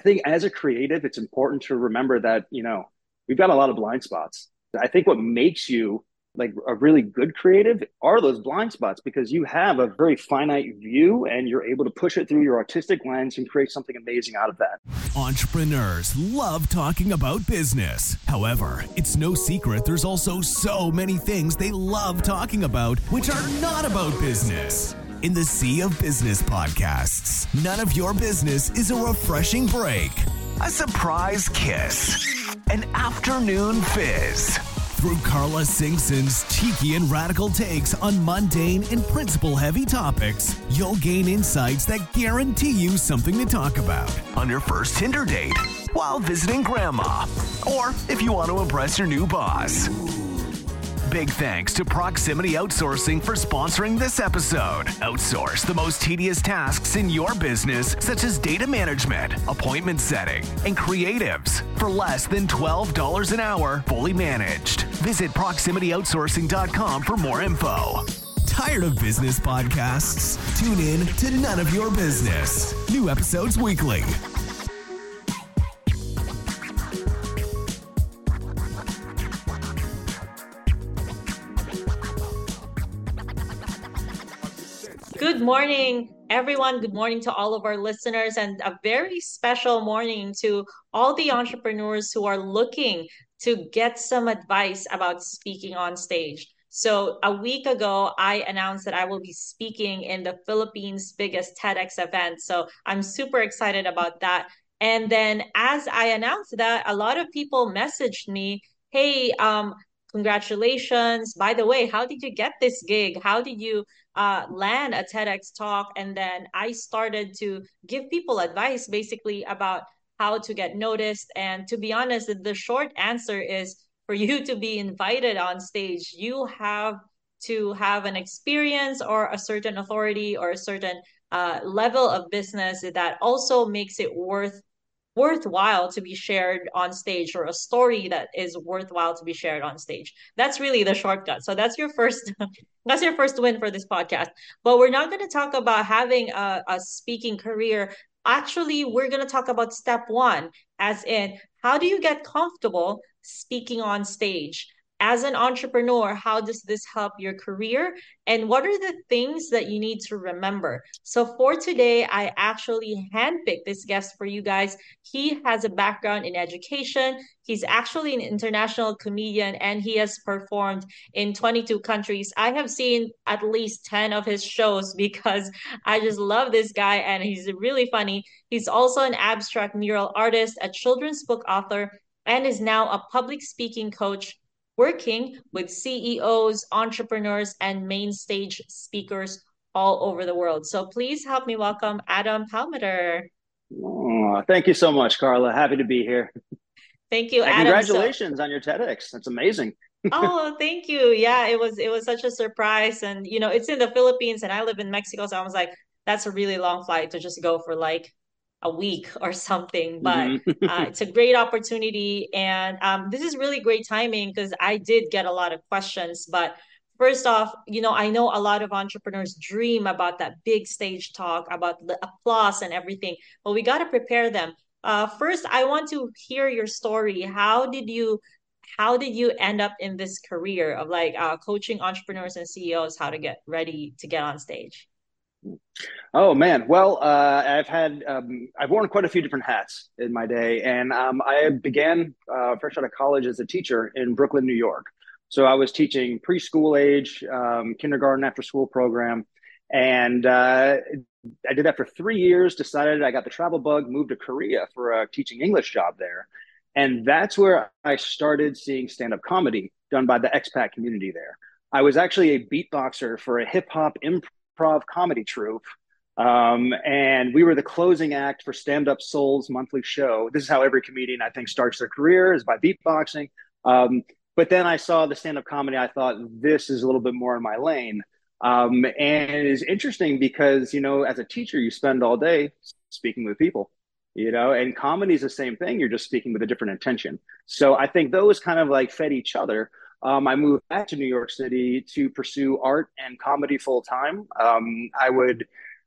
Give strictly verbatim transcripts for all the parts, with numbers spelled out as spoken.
think as a creative, it's important to remember that, you know, we've got a lot of blind spots. I think what makes you like a really good creative are those blind spots because you have a very finite view and you're able to push it through your artistic lens and create something amazing out of that. Entrepreneurs love talking about business. However, it's no secret there's also so many things they love talking about which are not about business. In the sea of business podcasts, none of your business is a refreshing break, a surprise kiss, an afternoon fizz. Through Carla Singson's cheeky and radical takes on mundane and principle-heavy topics, you'll gain insights that guarantee you something to talk about on your first Tinder date, while visiting grandma, or if you want to impress your new boss. Big thanks to Proximity Outsourcing for sponsoring this episode. Outsource the most tedious tasks in your business, such as data management, appointment setting, and creatives for less than twelve dollars an hour, fully managed. Visit proximity outsourcing dot com for more info. Tired of business podcasts? Tune in to None of Your Business. New episodes weekly. Good morning, everyone. Good morning to all of our listeners, and a very special morning to all the entrepreneurs who are looking to get some advice about speaking on stage. So a week ago, I announced that I will be speaking in the Philippines' biggest TEDx event. So I'm super excited about that. And then as I announced that, a lot of people messaged me, hey, um, congratulations. By the way, how did you get this gig? How did you uh, land a TEDx talk? And then I started to give people advice basically about how to get noticed. And to be honest, the short answer is for you to be invited on stage, you have to have an experience or a certain authority or a certain uh, level of business that also makes it worth worthwhile to be shared on stage, or a story that is worthwhile to be shared on stage. That's really the shortcut. So that's your first that's your first win for this podcast. But we're not going to talk about having a, a speaking career. Actually, we're going to talk about step one, as in how do you get comfortable speaking on stage? As an entrepreneur, how does this help your career? And what are the things that you need to remember? So for today, I actually handpicked this guest for you guys. He has a background in education. He's actually an international comedian, and he has performed in twenty-two countries. I have seen at least ten of his shows because I just love this guy and he's really funny. He's also an abstract mural artist, a children's book author, and is now a public speaking coach, working with C E Os, entrepreneurs, and main stage speakers all over the world. So please help me welcome Adam Palmater. Oh, thank you so much, Carla. Happy to be here. Thank you, And Adam. So, congratulations on your TEDx. That's amazing. oh, thank you. Yeah, it was it was such a surprise, and you know, it's in the Philippines, and I live in Mexico, so I was like, that's a really long flight to just go for like a week or something. But hmm uh, it's a great opportunity, and um, this is really great timing because I did get a lot of questions. But first off, you know, I know a lot of entrepreneurs dream about that big stage talk, about the applause and everything, but we got to prepare them. Uh, first, I want to hear your story. How did you how did you end up in this career of like uh, coaching entrepreneurs and C E Os how to get ready to get on stage? Oh man, well, uh, I've had um, I've worn quite a few different hats in my day, and um, I began uh, fresh out of college as a teacher in Brooklyn, New York. So I was teaching preschool age, um, kindergarten after school program, and uh, I did that for three years. Decided I got the travel bug, moved to Korea for a teaching English job there, and that's where I started seeing stand up comedy done by the expat community there. I was actually a beatboxer for a hip hop improv comedy troupe, um, and we were the closing act for Stand Up Soul's monthly show. This is how every comedian, I think, starts their career, is by beatboxing. Um, but then I saw the stand up comedy. I thought, this is a little bit more in my lane. Um, and it is interesting because, you know, as a teacher, you spend all day speaking with people, you know, and comedy is the same thing. You're just speaking with a different intention. So I think those kind of like fed each other. Um, I moved back to New York City to pursue art and comedy full time. Um, I would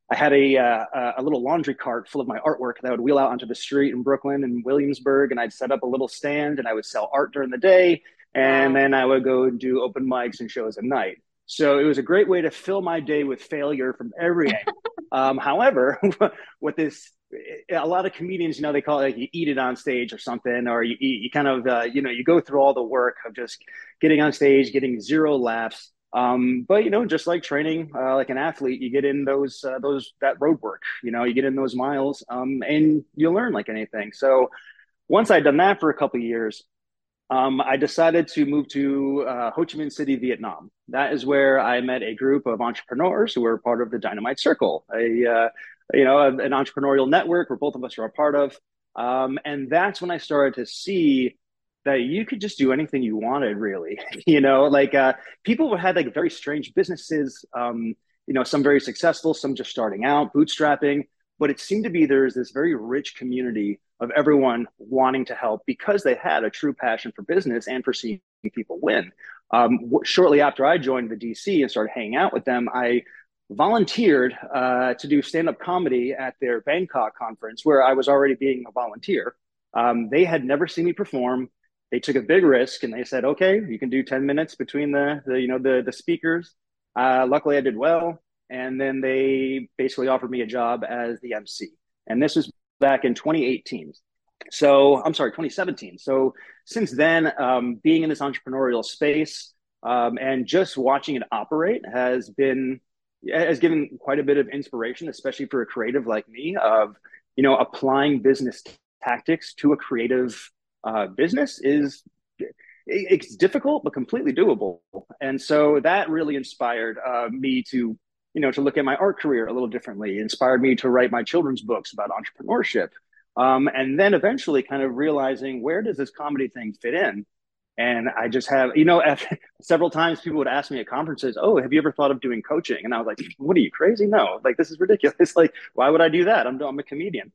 I had a uh, a little laundry cart full of my artwork that I would wheel out onto the street in Brooklyn and Williamsburg, and I'd set up a little stand and I would sell art during the day, and Wow. then I would go do open mics and shows at night. So it was a great way to fill my day with failure from every angle. Um, however, what this a lot of comedians, you know, they call it like you eat it on stage or something, or you you kind of uh, you know you go through all the work of just getting on stage, getting zero laughs. Um, but you know, just like training, uh, like an athlete, you get in those uh, those that road work. You know, you get in those miles, um, and you learn like anything. So once I'd done that for a couple of years, um, I decided to move to uh, Ho Chi Minh City, Vietnam. That is where I met a group of entrepreneurs who were part of the Dynamite Circle, a uh, you know an entrepreneurial network where both of us are a part of. Um, and that's when I started to see that you could just do anything you wanted, really. you know, like uh, people had like very strange businesses. Um, you know, some very successful, some just starting out, bootstrapping. But it seemed to be there's this very rich community of everyone wanting to help because they had a true passion for business and for seeing people win. Um, w- shortly after I joined the D C and started hanging out with them, I volunteered uh, to do stand up comedy at their Bangkok conference where I was already being a volunteer. Um, they had never seen me perform. They took a big risk and they said, okay, you can do ten minutes between the, the you know, the, the speakers. Uh, luckily, I did well. And then they basically offered me a job as the M C. And this was back in twenty eighteen. So I'm sorry, twenty seventeen. So since then, um, being in this entrepreneurial space um, and just watching it operate has been has given quite a bit of inspiration, especially for a creative like me, of you know applying business tactics to a creative uh, business is it's difficult but completely doable. And so that really inspired uh, me to you know to look at my art career a little differently. It inspired me to write my children's books about entrepreneurship, um, and then eventually kind of realizing where does this comedy thing fit in. And I just have, you know, several times people would ask me at conferences, "Oh, have you ever thought of doing coaching?" And I was like, "What are you crazy? No, like this is ridiculous. Like, why would I do that? I'm I'm a comedian."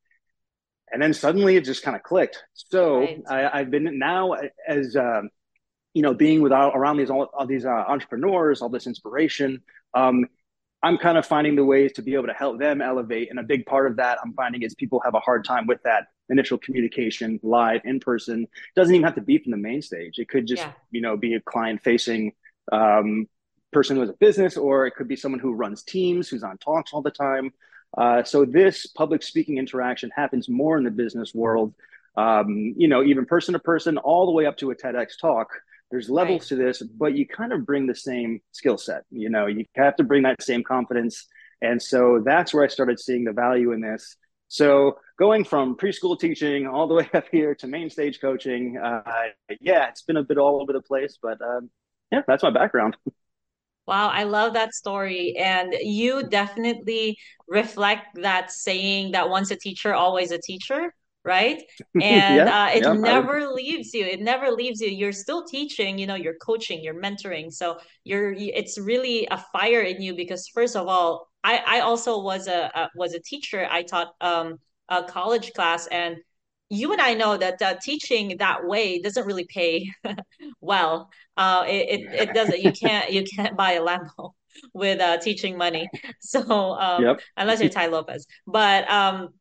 And then suddenly it just kind of clicked. So Right. I, I've been now as um, you know, being with all, around these all, all these uh, entrepreneurs, all this inspiration. Um, I'm kind of finding the ways to be able to help them elevate. And a big part of that I'm finding is people have a hard time with that initial communication live in person. It doesn't even have to be from the main stage. It could just, Yeah. you know, be a client facing um, person who has a business, or it could be someone who runs teams, who's on talks all the time. Uh, so this public speaking interaction happens more in the business world, um, you know, even person to person, all the way up to a TEDx talk. There's Right. levels to this, but you kind of bring the same skill set. You know, you have to bring that same confidence. And so that's where I started seeing the value in this. So going from preschool teaching all the way up here to main stage coaching, uh, yeah, it's been a bit all over the place, but um, yeah, that's my background. Wow, I love that story. And you definitely reflect that saying that once a teacher, always a teacher, right? And yeah, uh, it yeah, I would. never leaves you. It never leaves you. You're still teaching, you know, you're coaching, you're mentoring. So you're, it's really a fire in you because first of all, I, I also was a, a was a teacher. I taught um, a college class, and you and I know that uh, teaching that way doesn't really pay well. Uh, it, it it doesn't. You can't you can't buy a Lambo with uh teaching money. So um, Yep. unless you're Ty Lopez, but um,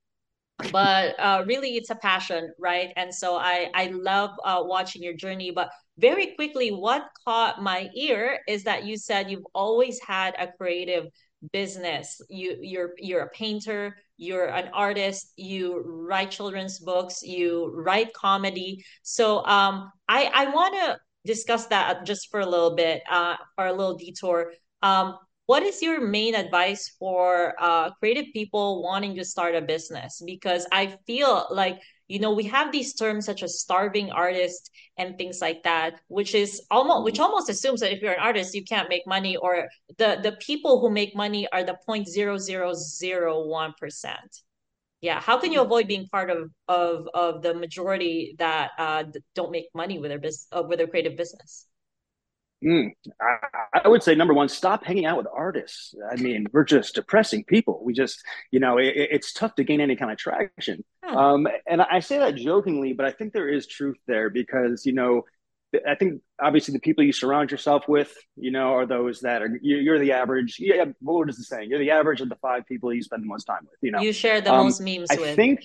but uh, really it's a passion, right? And so I I love uh, watching your journey. But very quickly, what caught my ear is that you said you've always had a creative business. You you're you're a painter. You're an artist. You write children's books. You write comedy. So um, I I want to discuss that just for a little bit, uh, for a little detour. Um, what is your main advice for uh, creative people wanting to start a business? Because I feel like, you know, we have these terms such as starving artist and things like that, which is almost which almost assumes that if you're an artist, you can't make money, or the the people who make money are the point zero zero zero one percent. Yeah, how can you avoid being part of of of the majority that uh, don't make money with their business uh, with their creative business? Mm, I, I would say number one, stop hanging out with artists. I mean, we're just depressing people. We just, you know, it, it's tough to gain any kind of traction. Huh. Um, and I say that jokingly, but I think there is truth there because, you know, I think obviously the people you surround yourself with, you know, are those that are you're the average. Yeah, what is the saying? You're the average of the five people you spend the most time with. You know, You share the um, most memes I with. think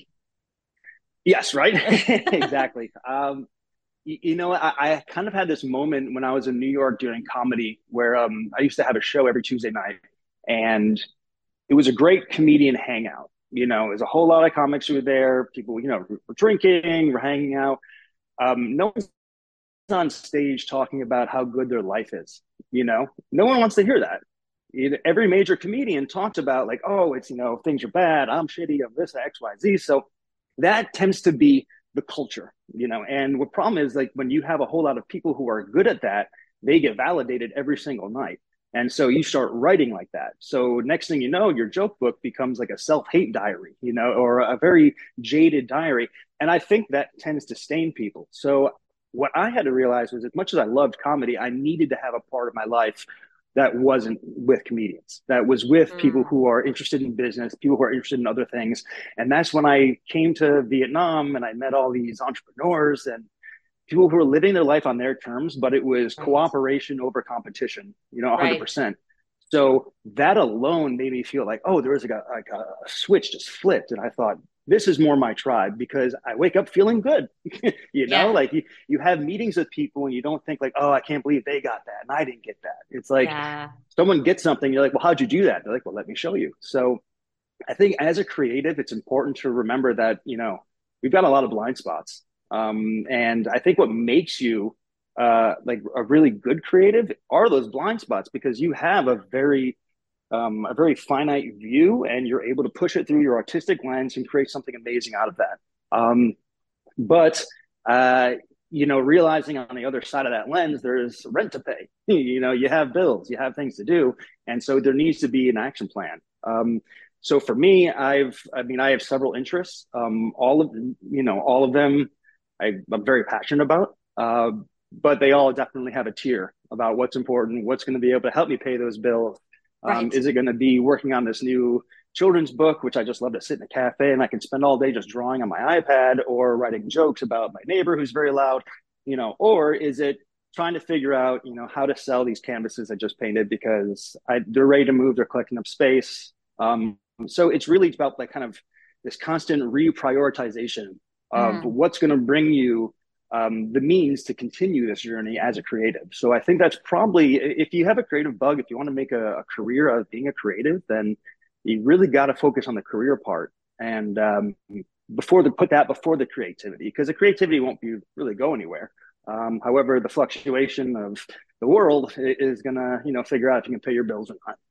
yes, right, exactly. Um, you, you know, I, I kind of had this moment when I was in New York doing comedy, where um, I used to have a show every Tuesday night, and it was a great comedian hangout. You know, there's a whole lot of comics who were there. People, you know, were drinking, were hanging out. Um, no one's on stage talking about how good their life is. You know, no one wants to hear that. Every major comedian talks about like, oh, it's, you know, things are bad. I'm shitty. I'm this X, Y, Z. So that tends to be the culture, you know. And what problem is like when you have a whole lot of people who are good at that, they get validated every single night. And so you start writing like that. So next thing you know, your joke book becomes like a self-hate diary, you know, or a very jaded diary. And I think that tends to stain people. So what I had to realize was as much as I loved comedy, I needed to have a part of my life that wasn't with comedians, that was with people Mm, who are interested in business, people who are interested in other things. And that's when I came to Vietnam and I met all these entrepreneurs and people who were living their life on their terms, but it was right. cooperation over competition, you know, Right. one hundred percent. So that alone made me feel like, oh, there was like a, like a switch just flipped. And I thought, this is more my tribe because I wake up feeling good. you know, Yeah. like you, you have meetings with people and you don't think like, oh, I can't believe they got that and I didn't get that. It's like Yeah. someone gets something, you're like, well, how'd you do that? They're like, well, let me show you. So I think as a creative, it's important to remember that, you know, we've got a lot of blind spots. Um, and I think what makes you uh, like a really good creative are those blind spots because you have a very um, a very finite view and you're able to push it through your artistic lens and create something amazing out of that. Um, but uh, you know, realizing on the other side of that lens, there's rent to pay. you know, you have bills, you have things to do, and so there needs to be an action plan. Um, so for me, I've, I mean, I have several interests. Um, all of, you know, all of them, I, I'm very passionate about. Uh, but they all definitely have a tier about what's important, what's going to be able to help me pay those bills. Um, Right. is it going to be working on this new children's book, which I just love to sit in a cafe and I can spend all day just drawing on my iPad or writing jokes about my neighbor who's very loud, you know, or is it trying to figure out, you know, how to sell these canvases I just painted because I, they're ready to move, they're collecting up space. Um, so it's really about like kind of this constant reprioritization of Mm. what's going to bring you um, the means to continue this journey as a creative. So I think that's probably, if you have a creative bug, if you want to make a, a career out of being a creative, then you really got to focus on the career part and um, before the put that before the creativity because the creativity won't be really go anywhere. Um, however, the fluctuation of the world is gonna you know figure out if you can pay your bills or not.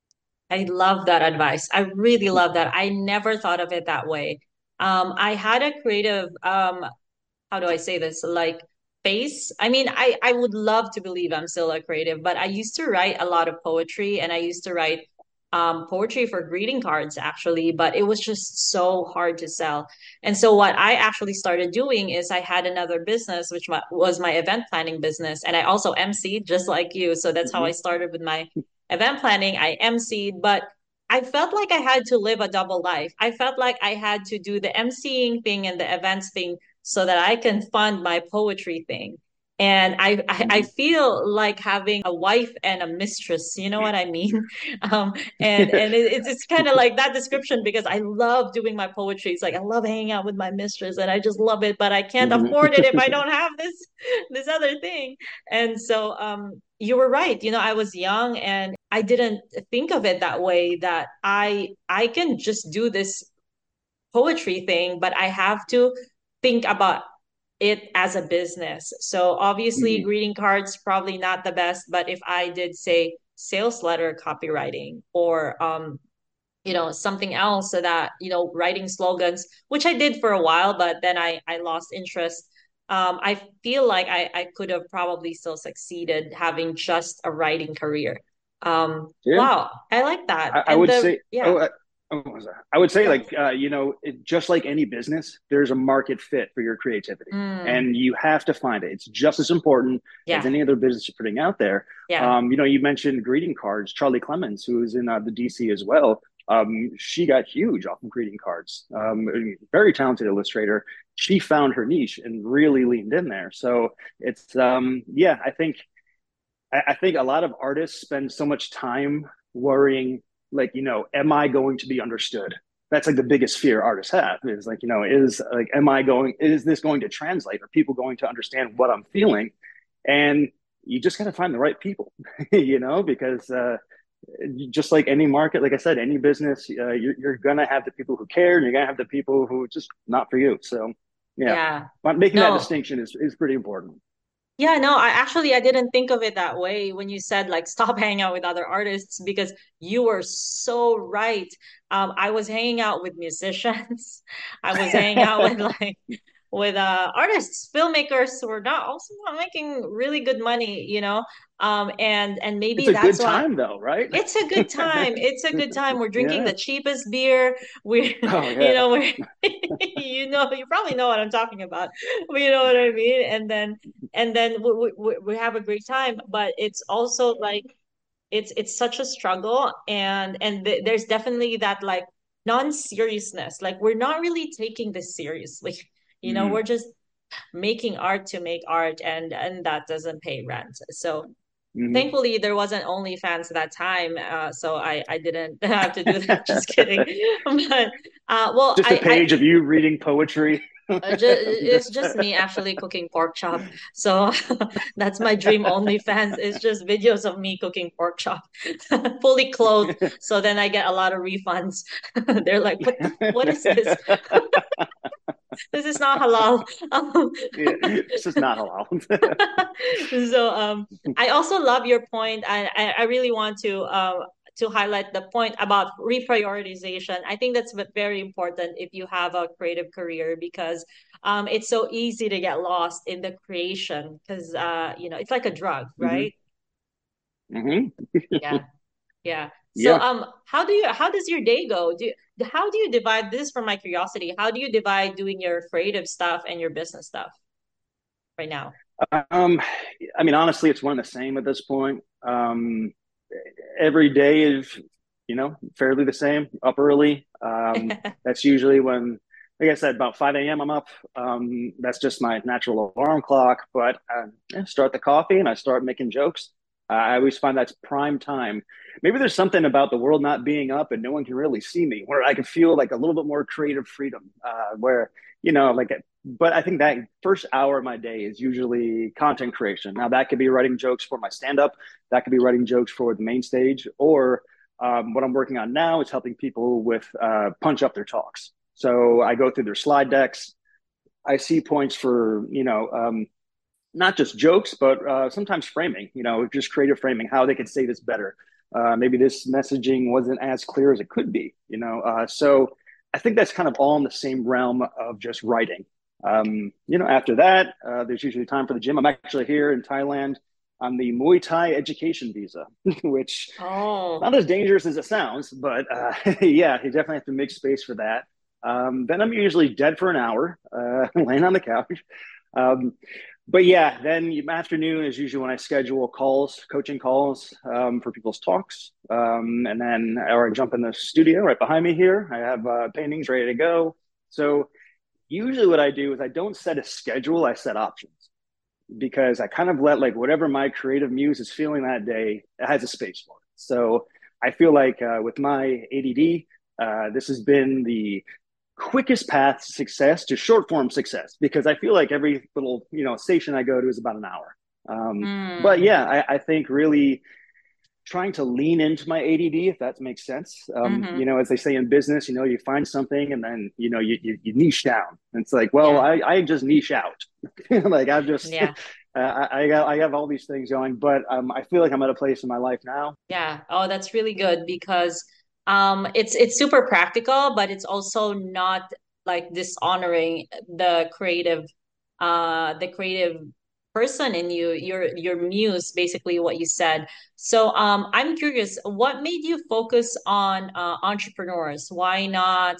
I love that advice. I really love that. I never thought of it that way. Um, I had a creative, um, how do I say this? Like face. I mean, I I would love to believe I'm still a creative, but I used to write a lot of poetry and I used to write um poetry for greeting cards actually, but it was just so hard to sell. And so what I actually started doing is I had another business which wa- was my event planning business and I also emceed just like you. So that's how I Mm-hmm. started with my event planning. I emceed, but I felt like I had to live a double life. I felt like I had to do the emceeing thing and the events thing so that I can fund my poetry thing. And I, I, I Mm-hmm. feel like having a wife and a mistress. You know what I mean? Um, and and it, it's it's kind of like that description because I love doing my poetry. It's like I love hanging out with my mistress, and I just love it. But I can't afford it if I don't have this this other thing. And so um, you were right. You know, I was young and I didn't think of it that way. That I I can just do this poetry thing, but I have to think about it as a business. So obviously Mm-hmm. greeting cards probably not the best, but if I did say sales letter copywriting or um you know something else so that you know writing slogans, which I did for a while, but then I I lost interest. Um, I feel like I I could have probably still succeeded having just a writing career. Um, Yeah. wow, I like that. I, I And would the say, yeah, oh, I, oh, I would say, yeah. like, uh, you know, it, just like any business, there's a market fit for your creativity, Mm, and you have to find it. It's just as important as yeah, any other business you're putting out there. yeah. Um, you know, you mentioned greeting cards. Charlie Clemens, who's in uh, the D C as well, Um, she got huge off of greeting cards. Um, very talented illustrator. She found her niche and really leaned in there. So it's um, yeah, I think I, I think a lot of artists spend so much time worrying, like, you know, am I going to be understood? That's like the biggest fear artists have is like, you know, is like, am I going, is this going to translate? Are people going to understand what I'm feeling? And you just got to find the right people, you know, because uh, just like any market, like I said, any business, uh, you're, you're going to have the people who care and you're going to have the people who just not for you. So, yeah, Yeah. but making that No. distinction is, is pretty important. Yeah, no, I actually I didn't think of it that way when you said like stop hanging out with other artists because you were so right. Um, I was hanging out with musicians. I was hanging out with like with uh artists, filmmakers who are not also not making really good money, you know. Um, and and It's maybe a good that's why time though, right? it's a good time. It's a good time. We're drinking Yeah. the cheapest beer. We, Oh you yeah. know, we're, you know, you probably know what I'm talking about. But you know what I mean? And then, and then we, we, we have a great time. But it's also like, it's, it's such a struggle. And, and th there's definitely that like non-seriousness. Like we're not really taking this seriously. You know, Mm. we're just making art to make art and, and that doesn't pay rent. So, Hmm. thankfully there wasn't OnlyFans at that time, uh, so I I didn't have to do that. Just kidding. But uh, well, Just a I I page of you reading poetry. uh, ju it's just me actually cooking pork chop. So that's my dream OnlyFans. It's just videos of me cooking pork chop, fully clothed. So then I get a lot of refunds. They're like, what the, what is this? This is not halal. Um, Yeah, this is not allowed. so um I also love your point. I I, I really want to uh, to highlight the point about reprioritization. I think that's very important if you have a creative career because um it's so easy to get lost in the creation because uh you know it's like a drug, Hmm. right? Hmm. Yeah. Yeah. So Yeah. um how do you how does your day go? Do you, how do you divide this for my curiosity? How do you divide doing your creative stuff and your business stuff right now? Um, I mean, honestly, it's one and the same at this point. Um, every day is, you know, fairly the same. Up early. Um, that's usually when, like I said, about five a m. I'm up. Um, that's just my natural alarm clock. But uh, I start the coffee and I start making jokes. Uh, I always find that's prime time. Maybe there's something about the world not being up and no one can really see me, where I can feel like a little bit more creative freedom. Uh, where you know, like, but I think that first hour of my day is usually content creation. Now that could be writing jokes for my stand up, that could be writing jokes for the main stage, or um, what I'm working on now is helping people with uh, punch up their talks. So I go through their slide decks. I see points for, you know, um, not just jokes, but uh, sometimes framing, you know, just creative framing, how they could say this better. Uh, maybe this messaging wasn't as clear as it could be, you know. Uh, so I think that's kind of all in the same realm of just writing. Um, you know, after that, uh, there's usually time for the gym. I'm actually here in Thailand on the Muay Thai education visa, which Oh. not as dangerous as it sounds, but uh, yeah, you definitely have to make space for that. Um, then I'm usually dead for an hour, uh, laying on the couch. Um, but yeah, then afternoon is usually when I schedule calls, coaching calls um, for people's talks, um, and then or I jump in the studio right behind me here. I have uh, paintings ready to go. So usually, what I do is I don't set a schedule; I set options because I kind of let like whatever my creative muse is feeling that day, it has a space for it. So I feel like uh, with my A D D, uh, this has been the quickest path to success to short form success because I feel like every little you know station I go to is about an hour. Um, but Hmm. yeah, I, I think really trying to lean into my A D D, if that makes sense. Um, Mm-hmm. you know, as they say in business, you know, you find something and then, you know, you, you, you niche down. And it's like, well, Yeah. I, I just niche out. Like I've just, Yeah. uh, I, I got, I have all these things going, but um, I feel like I'm at a place in my life now. Yeah. Oh, that's really good because um it's it's super practical, but it's also not like dishonoring the creative uh the creative person in you, your your muse, basically what you said. So um I'm curious, what made you focus on uh, entrepreneurs? Why not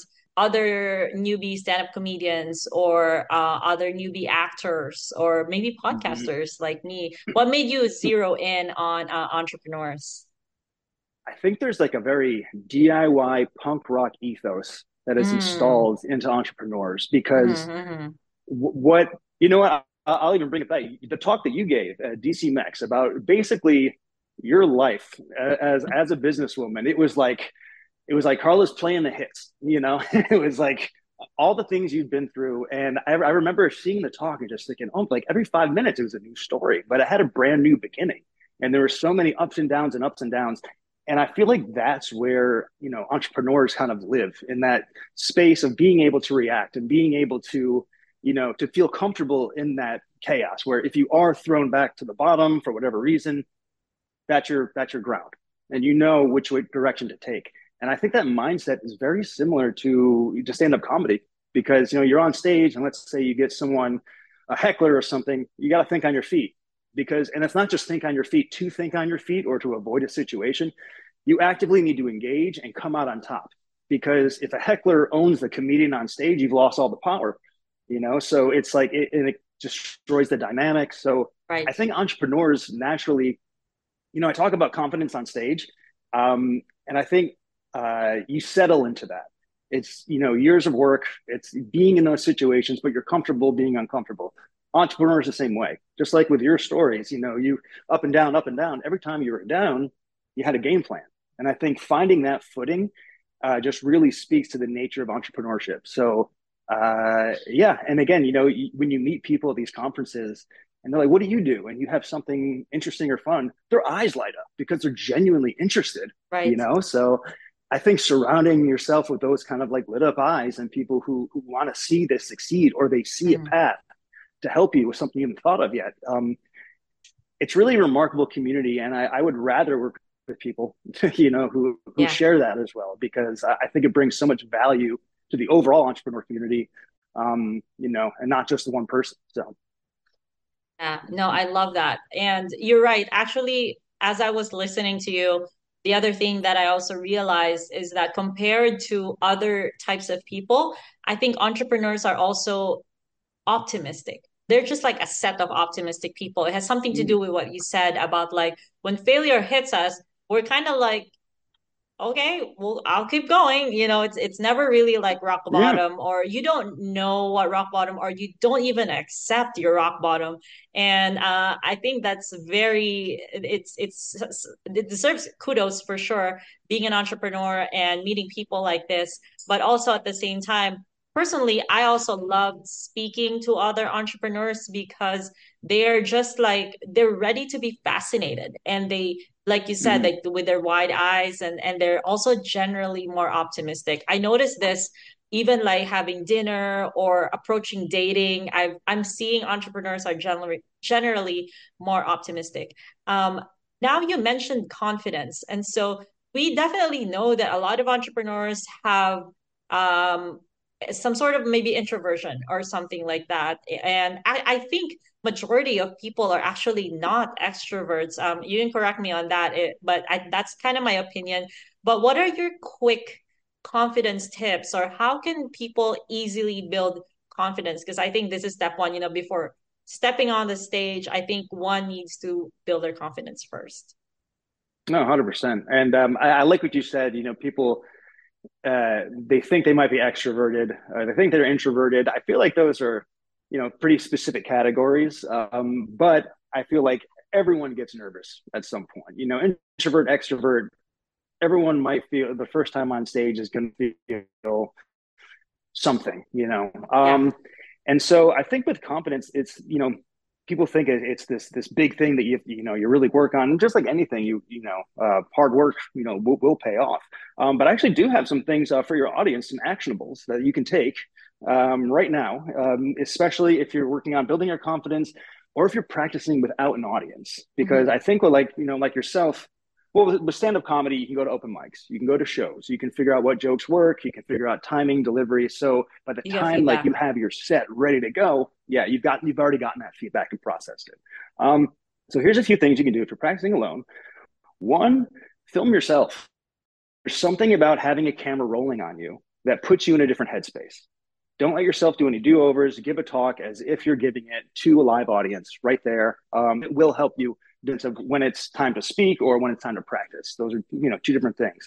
other newbie stand-up comedians or uh, other newbie actors or maybe Mhm. podcasters like me? What made you zero in on uh, entrepreneurs? I think there's like a very D I Y punk rock ethos that is Mm, installed into entrepreneurs because mm-hmm, what, you know what, I'll even bring it back. The talk that you gave at D C Mex about basically your life as as a businesswoman, it was like it was like Carla's playing the hits, you know. It was like all the things you've been through. And I, I remember seeing the talk and just thinking, oh, like every five minutes it was a new story, but it had a brand new beginning. And there were so many ups and downs and ups and downs. And I feel like that's where, you know, entrepreneurs kind of live, in that space of being able to react and being able to, you know, to feel comfortable in that chaos, where if you are thrown back to the bottom for whatever reason, that's your that's your ground, and you know which way, direction to take. And I think that mindset is very similar to to stand up comedy, because you know you're on stage and let's say you get someone, a heckler or something, you got to think on your feet, because and it's not just think on your feet to think on your feet or to avoid a situation. You actively need to engage and come out on top, because if a heckler owns the comedian on stage, you've lost all the power, you know. So it's like it, and it destroys the dynamic. So I right. think entrepreneurs naturally, you know, I talk about confidence on stage, um, and I think uh, you settle into that. It's, you know, years of work. It's being in those situations, but you're comfortable being uncomfortable. Entrepreneurs the same way. Just like with your stories, you know, you up and down, up and down. Every time you were down, you had a game plan, and I think finding that footing uh, just really speaks to the nature of entrepreneurship. So, uh, yeah, and again, you know, when you meet people at these conferences, and they're like, what do you do? And you have something interesting or fun, their eyes light up because they're genuinely interested, you Right. know? So I think surrounding yourself with those kind of like lit up eyes and people who, who want to see this succeed, or they see a Mm. path to help you with something you haven't thought of yet. Um, it's really a remarkable community. And I, I would rather work with people, you know, who, who Yeah. share that as well, because I, I think it brings so much value to the overall entrepreneur community, um, you know, and not just the one person. So, Yeah, no, I love that. And you're right. Actually, as I was listening to you, the other thing that I also realized is that compared to other types of people, I think entrepreneurs are also optimistic. They're just like a set of optimistic people. It has something to do with what you said about like when failure hits us, we're kind of like, okay, well, I'll keep going. You know, it's it's never really like rock yeah. bottom, or you don't know what rock bottom, or you don't even accept your rock bottom. And uh, I think that's very, it's it's it deserves kudos for sure, being an entrepreneur and meeting people like this. But also at the same time, personally, I also love speaking to other entrepreneurs because they're just like they're ready to be fascinated, and they, like you said, Mhm. like with their wide eyes, and and they're also generally more optimistic. I noticed this even like having dinner or approaching dating. I've I'm seeing entrepreneurs are generally generally more optimistic. Um, now you mentioned confidence, and so we definitely know that a lot of entrepreneurs have um some sort of maybe introversion or something like that. And I, I think majority of people are actually not extroverts. Um, you can correct me on that, it, but I, that's kind of my opinion. But what are your quick confidence tips, or how can people easily build confidence? Because I think this is step one, you know, before stepping on the stage, I think one needs to build their confidence first. No, one hundred percent. And um, I, I like what you said. You know, people, uh, they think they might be extroverted, uh, they think they're introverted. I feel like those are, you know, pretty specific categories. Um, but I feel like everyone gets nervous at some point. You know, introvert, extrovert, everyone might feel the first time on stage is going to feel something, you know. Yeah. Um, and so I think with confidence, it's, you know, people think it's this this big thing that you you know you really work on. And just like anything, you you know, uh, hard work, you know, will, will pay off. Um, but I actually do have some things uh, for your audience, some actionables that you can take um, right now, um, especially if you're working on building your confidence, or if you're practicing without an audience. Because Hmm. I think with like, you know, like yourself, well, with stand-up comedy, you can go to open mics, you can go to shows, you can figure out what jokes work, you can figure out timing, delivery. So by the You get time like feedback. you have your set ready to go, yeah, you've got you've already gotten that feedback and processed it. Um, so here's a few things you can do if you're practicing alone. One, film yourself. There's something about having a camera rolling on you that puts you in a different headspace. Don't let yourself do any do-overs. Give a talk as if you're giving it to a live audience right there. Um, it will help you of when it's time to speak or when it's time to practice. Those are, you know, two different things.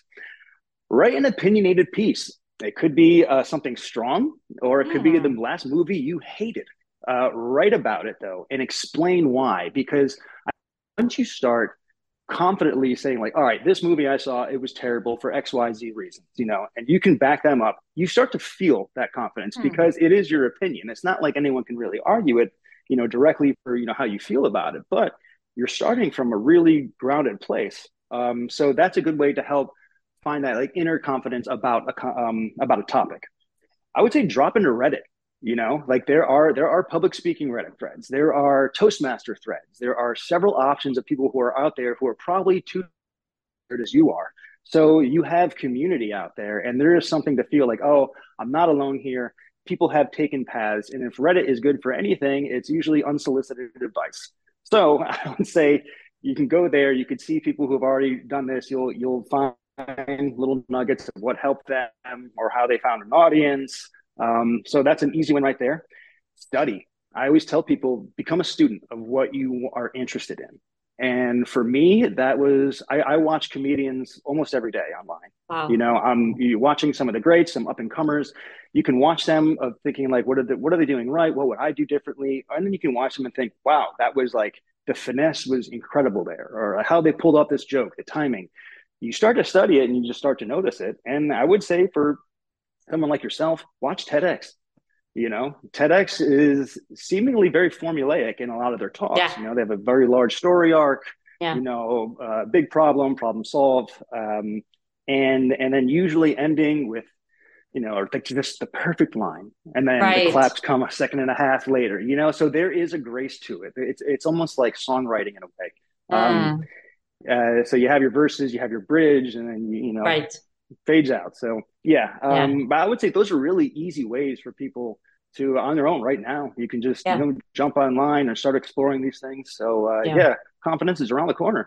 Write an opinionated piece. It could be uh, something strong, or it could be the last movie you hated. Uh, write about it though, and explain why. Because once you start confidently saying like, all right, this movie I saw, it was terrible for X, Y, Z reasons, you know, and you can back them up, you start to feel that confidence mm. because it is your opinion. It's not like anyone can really argue it, you know, directly for, you know, how you feel about it, but you're starting from a really grounded place. Um, so that's a good way to help find that like inner confidence about a, um, about a topic. I would say drop into Reddit. You know, like there are there are public speaking Reddit threads. There are Toastmaster threads. There are several options of people who are out there who are probably too good as you are. So you have community out there, and there is something to feel like, oh, I'm not alone here. People have taken paths, and if Reddit is good for anything, it's usually unsolicited advice. So I would say you can go there. You could see people who have already done this. You'll you'll find little nuggets of what helped them or how they found an audience. Um, so that's an easy one right there. Study. I always tell people, become a student of what you are interested in. And for me, that was, I, I watch comedians almost every day online. Wow. You know, I'm you're watching some of the greats, some up and comers. You can watch them of thinking like, what are they, what are they doing right? What would I do differently? And then you can watch them and think, wow, that was like, the finesse was incredible there, or how they pulled off this joke, the timing. You start to study it and you just start to notice it. And I would say for someone like yourself, watch TEDx. You know, TEDx is seemingly very formulaic in a lot of their talks. Yeah. You know, they have a very large story arc, yeah. you know, uh, big problem, problem solve. Um, and, and then usually ending with, you know, or like just the perfect line. And then right. the claps come a second and a half later, you know, so there is a grace to it. It's, it's almost like songwriting in a way. Mm. Um, uh, so you have your verses, you have your bridge, and then, you, you know, right. fades out. So yeah, um, yeah. But I would say those are really easy ways for people to on their own right now. You can just yeah. you know jump online and start exploring these things. So uh, yeah. yeah, confidence is around the corner.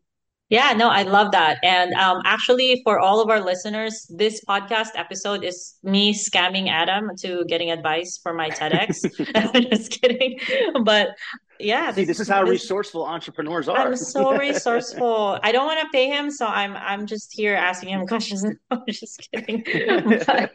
Yeah, no, I love that. And um, actually, for all of our listeners, this podcast episode is me scamming Adam to getting advice for my TEDx. Just kidding. But yeah. See, this, this is how this, resourcul entrepreneurs are. I'm so resourceful. I don't want to pay him, so I'm I'm just here asking him questions. No, I'm just kidding. But,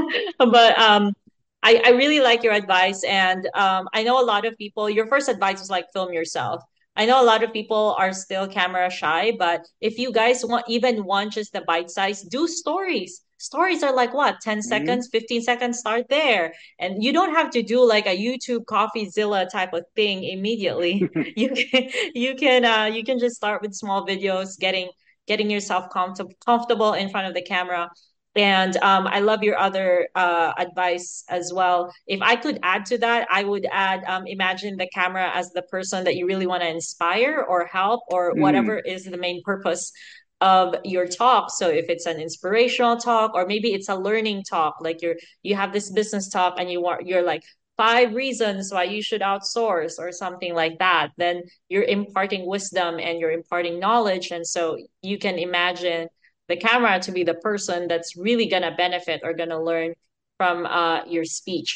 but um, I, I really like your advice. And um, I know a lot of people, your first advice was like film yourself. I know a lot of people are still camera shy, but if you guys want even want just the bite size, do stories. Stories are like what, ten mm-hmm. seconds, fifteen seconds, start there. And you don't have to do like a YouTube CoffeeZilla type of thing immediately. you can you can uh you can just start with small videos, getting getting yourself comfortable comfortable in front of the camera. And um, I love your other uh, advice as well. If I could add to that, I would add, um, imagine the camera as the person that you really want to inspire or help or mm. whatever is the main purpose of your talk. So if it's an inspirational talk, or maybe it's a learning talk, like you're, you have this business talk and you want, you're like, five reasons why you should outsource or something like that, then you're imparting wisdom and you're imparting knowledge. And so you can imagine the camera to be the person that's really going to benefit or going to learn from uh, your speech.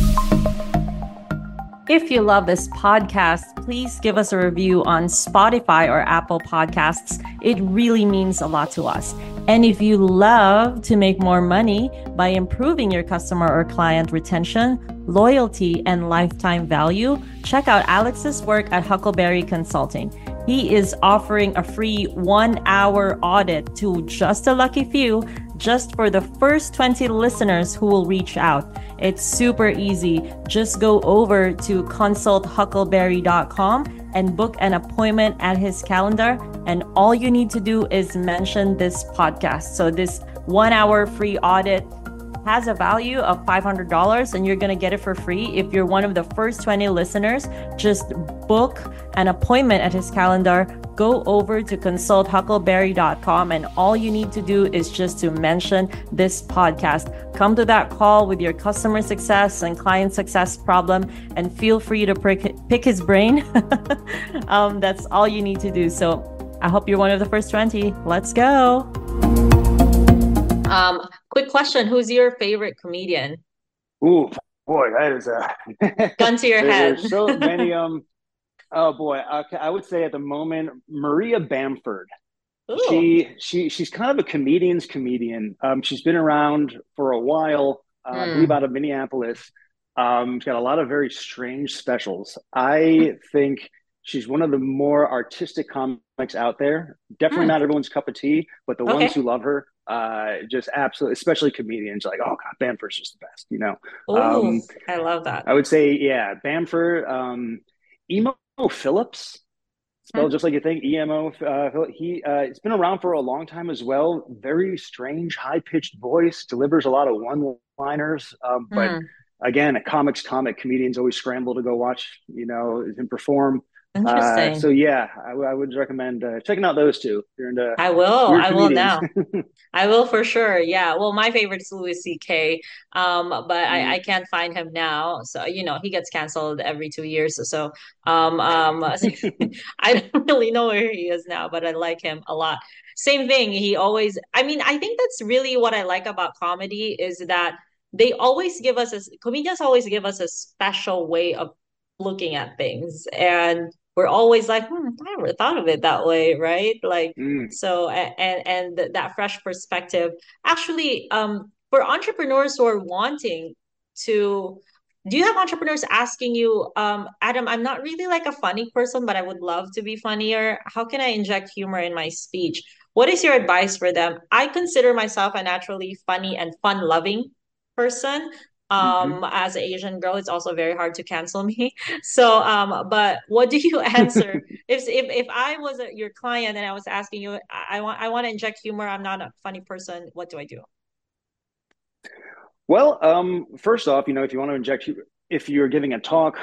If you love this podcast, please give us a review on Spotify or Apple Podcasts. It really means a lot to us. And if you love to make more money by improving your customer or client retention, loyalty, and lifetime value, check out Alex's work at Huckleberry Consulting. He is offering a free one-hour audit to just a lucky few, just for the first twenty listeners who will reach out. It's super easy. Just go over to consult huckleberry dot com and book an appointment at his calendar. And all you need to do is mention this podcast. So this one-hour free audit has a value of five hundred dollars, and you're going to get it for free. If you're one of the first twenty listeners, just book an appointment at his calendar, go over to consult huckleberry dot com, and all you need to do is just to mention this podcast. Come to that call with your customer success and client success problem, and feel free to pick, pick his brain. um, that's all you need to do. So I hope you're one of the first twenty. Let's go. Um, quick question. Who's your favorite comedian? Ooh, boy, that is a gun to your head. There's so many. Um, Oh boy. Okay, I would say at the moment, Maria Bamford. Ooh. She she she's kind of a comedian's comedian. Um, she's been around for a while. Uh, I believe Mm. out of Minneapolis. Um, she's got a lot of very strange specials. I think she's one of the more artistic comics out there. Definitely Mm. not everyone's cup of tea, but the ones Okay. who love her, uh, just absolutely, especially comedians, like, oh God, Bamford's just the best. You know. Ooh, Um, I love that. I would say, yeah, Bamford, um, Emo Phillips, spelled Mm. just like you think, E M O. Uh, he uh, it's been around for a long time as well. Very strange, high pitched voice, delivers a lot of one liners. Um, but Mm. again, a comics comic, comedians always scramble to go watch, you know, him perform. Uh, so Interesting. yeah, I, I would recommend uh, checking out those two. If you're into I will. weird I will comedians. now. I will for sure. Yeah. Well, my favorite is Louis C K. Um, but I, I can't find him now. So, you know, he gets canceled every two years. So, um, um, I don't really know where he is now, but I like him a lot. Same thing. He always, I mean, I think that's really what I like about comedy is that they always give us a, comedians always give us a special way of looking at things. And we're always like, hmm, I never thought of it that way, right? Like, Mm. so and and that fresh perspective. Actually, um, for entrepreneurs who are wanting to, do you have entrepreneurs asking you, um, Adam, I'm not really like a funny person, but I would love to be funnier. How can I inject humor in my speech? What is your advice for them? I consider myself a naturally funny and fun-loving person. Mm-hmm. Um, as an Asian girl, it's also very hard to cancel me. So, um, but what do you answer if if if I was a, your client and I was asking you, I, I want I want to inject humor. I'm not a funny person. What do I do? Well, um, first off, you know, if you want to inject, if you're giving a talk,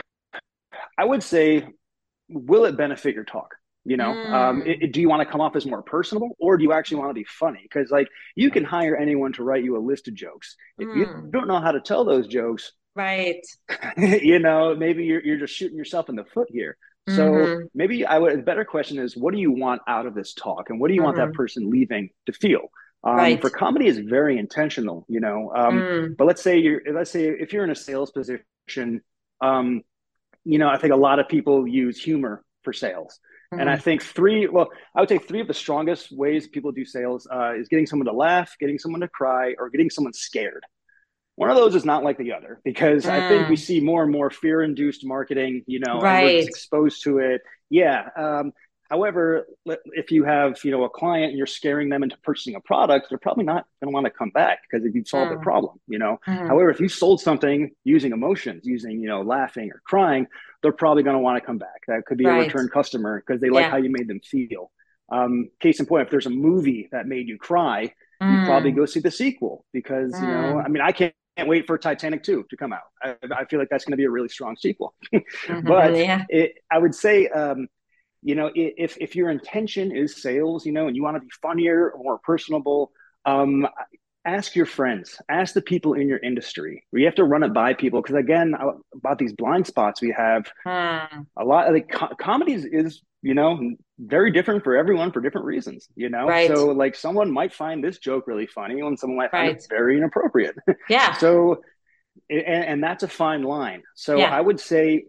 I would say, will it benefit your talk? You know, um, it, Mm, it- do you want to come off as more personable, or do you actually want to be funny? Because like you can hire anyone to write you a list of jokes. If you mm, don't know how to tell those jokes, right. you know, maybe you're you're just shooting yourself in the foot here. So Mm-hmm, maybe I would. A better question is, what do you want out of this talk, and what do you want that mm-hmm, person leaving to feel? Um, right. for comedy is very intentional, you know. Um, Mm, but let's say you're, let's say if you're in a sales position, um, you know, I think a lot of people use humor for sales. And I mm, think three, well, I would say three of the strongest ways people do sales uh, is getting someone to laugh, getting someone to cry, or getting someone scared. One of those is not like the other because I think we mm, see more and more fear induced marketing, you know, and we're just right. exposed to it. Yeah. Um, however, if you have, you know, a client and you're scaring them into purchasing a product, they're probably not going to want to come back because if you've solved their Mm, problem, you know. mm, However, if you sold something using emotions, using, you know, laughing or crying, they're probably going to want to come back. That could be a right. return customer because they like how Yeah. you made them feel. Um, case in point, if there's a movie that made you cry, you'd probably Mm, go see the sequel because, you know, I mm, mean, I can't can't wait for Titanic two to come out. I, I feel like that's going to be a really strong sequel. mm, But yeah. it, I would say, um, you know, if if your intention is sales, you know, and you want to be funnier, more personable, um, ask your friends, ask the people in your industry. We have to run it by people because, again, about these blind spots we have, Mm, a lot of the co- comedy is, is you know very different for everyone for different reasons, you know. right. So like someone might find this joke really funny and someone might find it Right. very inappropriate. Yeah. So and, and that's a fine line. So Yeah. I would say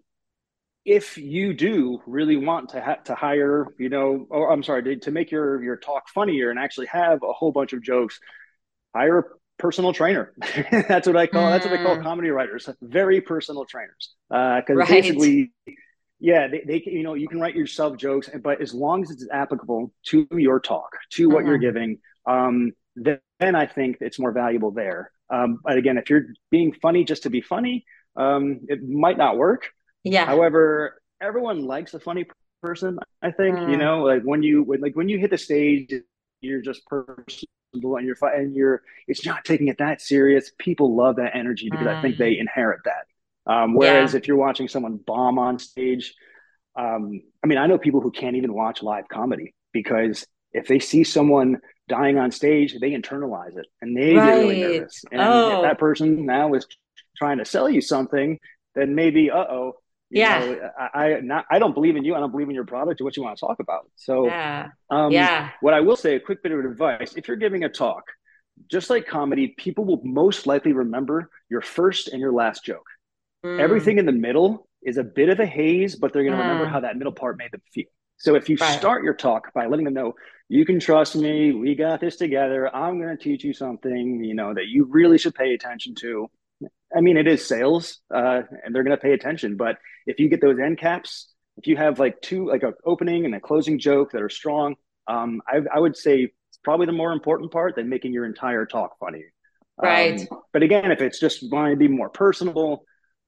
if you do really want to ha- to hire, you know, or I'm sorry, to, to make your your talk funnier and actually have a whole bunch of jokes, hire a personal trainer. That's what I call. That's what I call Mm, comedy writers. Very personal trainers, because uh, right. basically, yeah, they, they you know you can write yourself jokes, but as long as it's applicable to your talk, to what you're Mm, giving, um, then, then I think it's more valuable there. Um, but again, if you're being funny just to be funny, um, it might not work. yeah. However, everyone likes a funny person. I think, you Mm, know, like when you when, like when you hit the stage, you're just personable and you're and you're it's not taking it that serious. People love that energy because I think they mm, inherit that. Um, whereas yeah. if you're watching someone bomb on stage, um, I mean, I know people who can't even watch live comedy because if they see someone dying on stage, they internalize it and they get really Right. nervous. And if that Oh, person now is trying to sell you something, then maybe, uh oh, you yeah. know, I I, not, I don't believe in you. I don't believe in your product or what you want to talk about. So, Yeah. um, Yeah. what I will say, a quick bit of advice: if you're giving a talk, just like comedy, people will most likely remember your first and your last joke. Mm, Everything in the middle is a bit of a haze, but they're going to remember how Mm, that middle part made them feel. So if you right. start your talk by letting them know, you can trust me, we got this together, I'm going to teach you something, you know, that you really should pay attention to. I mean, it is sales, uh, and they're going to pay attention. But if you get those end caps, if you have like two, like an opening and a closing joke that are strong, um, I, I would say it's probably the more important part than making your entire talk funny. Right. Um, but again, if it's just wanting to be more personable,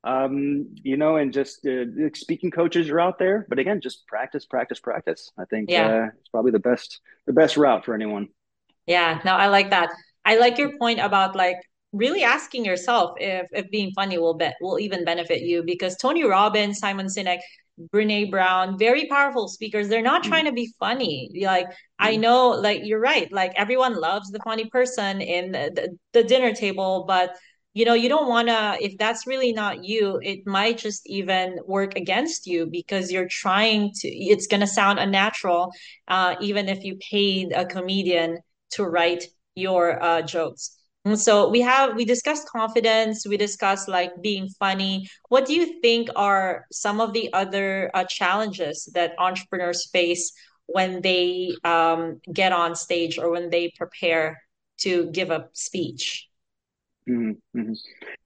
um, you know, and just uh, speaking coaches are out there. But again, just practice, practice, practice. I think Yeah. uh, it's probably the best, the best route for anyone. Yeah. No, I like that. I like your point about like really asking yourself if if being funny will bet will even benefit you because Tony Robbins, Simon Sinek, Brene Brown, very powerful speakers. They're not Mm-hmm. trying to be funny. Like I know, like you're right. Like everyone loves the funny person in the, the, the dinner table, but you know, you don't want to, if that's really not you, it might just even work against you because you're trying to, it's going to sound unnatural, uh, even if you paid a comedian to write your uh, jokes. And so we have we discussed confidence, we discussed like being funny. What do you think are some of the other uh, challenges that entrepreneurs face when they um, get on stage or when they prepare to give a speech? Mm-hmm. Mm-hmm.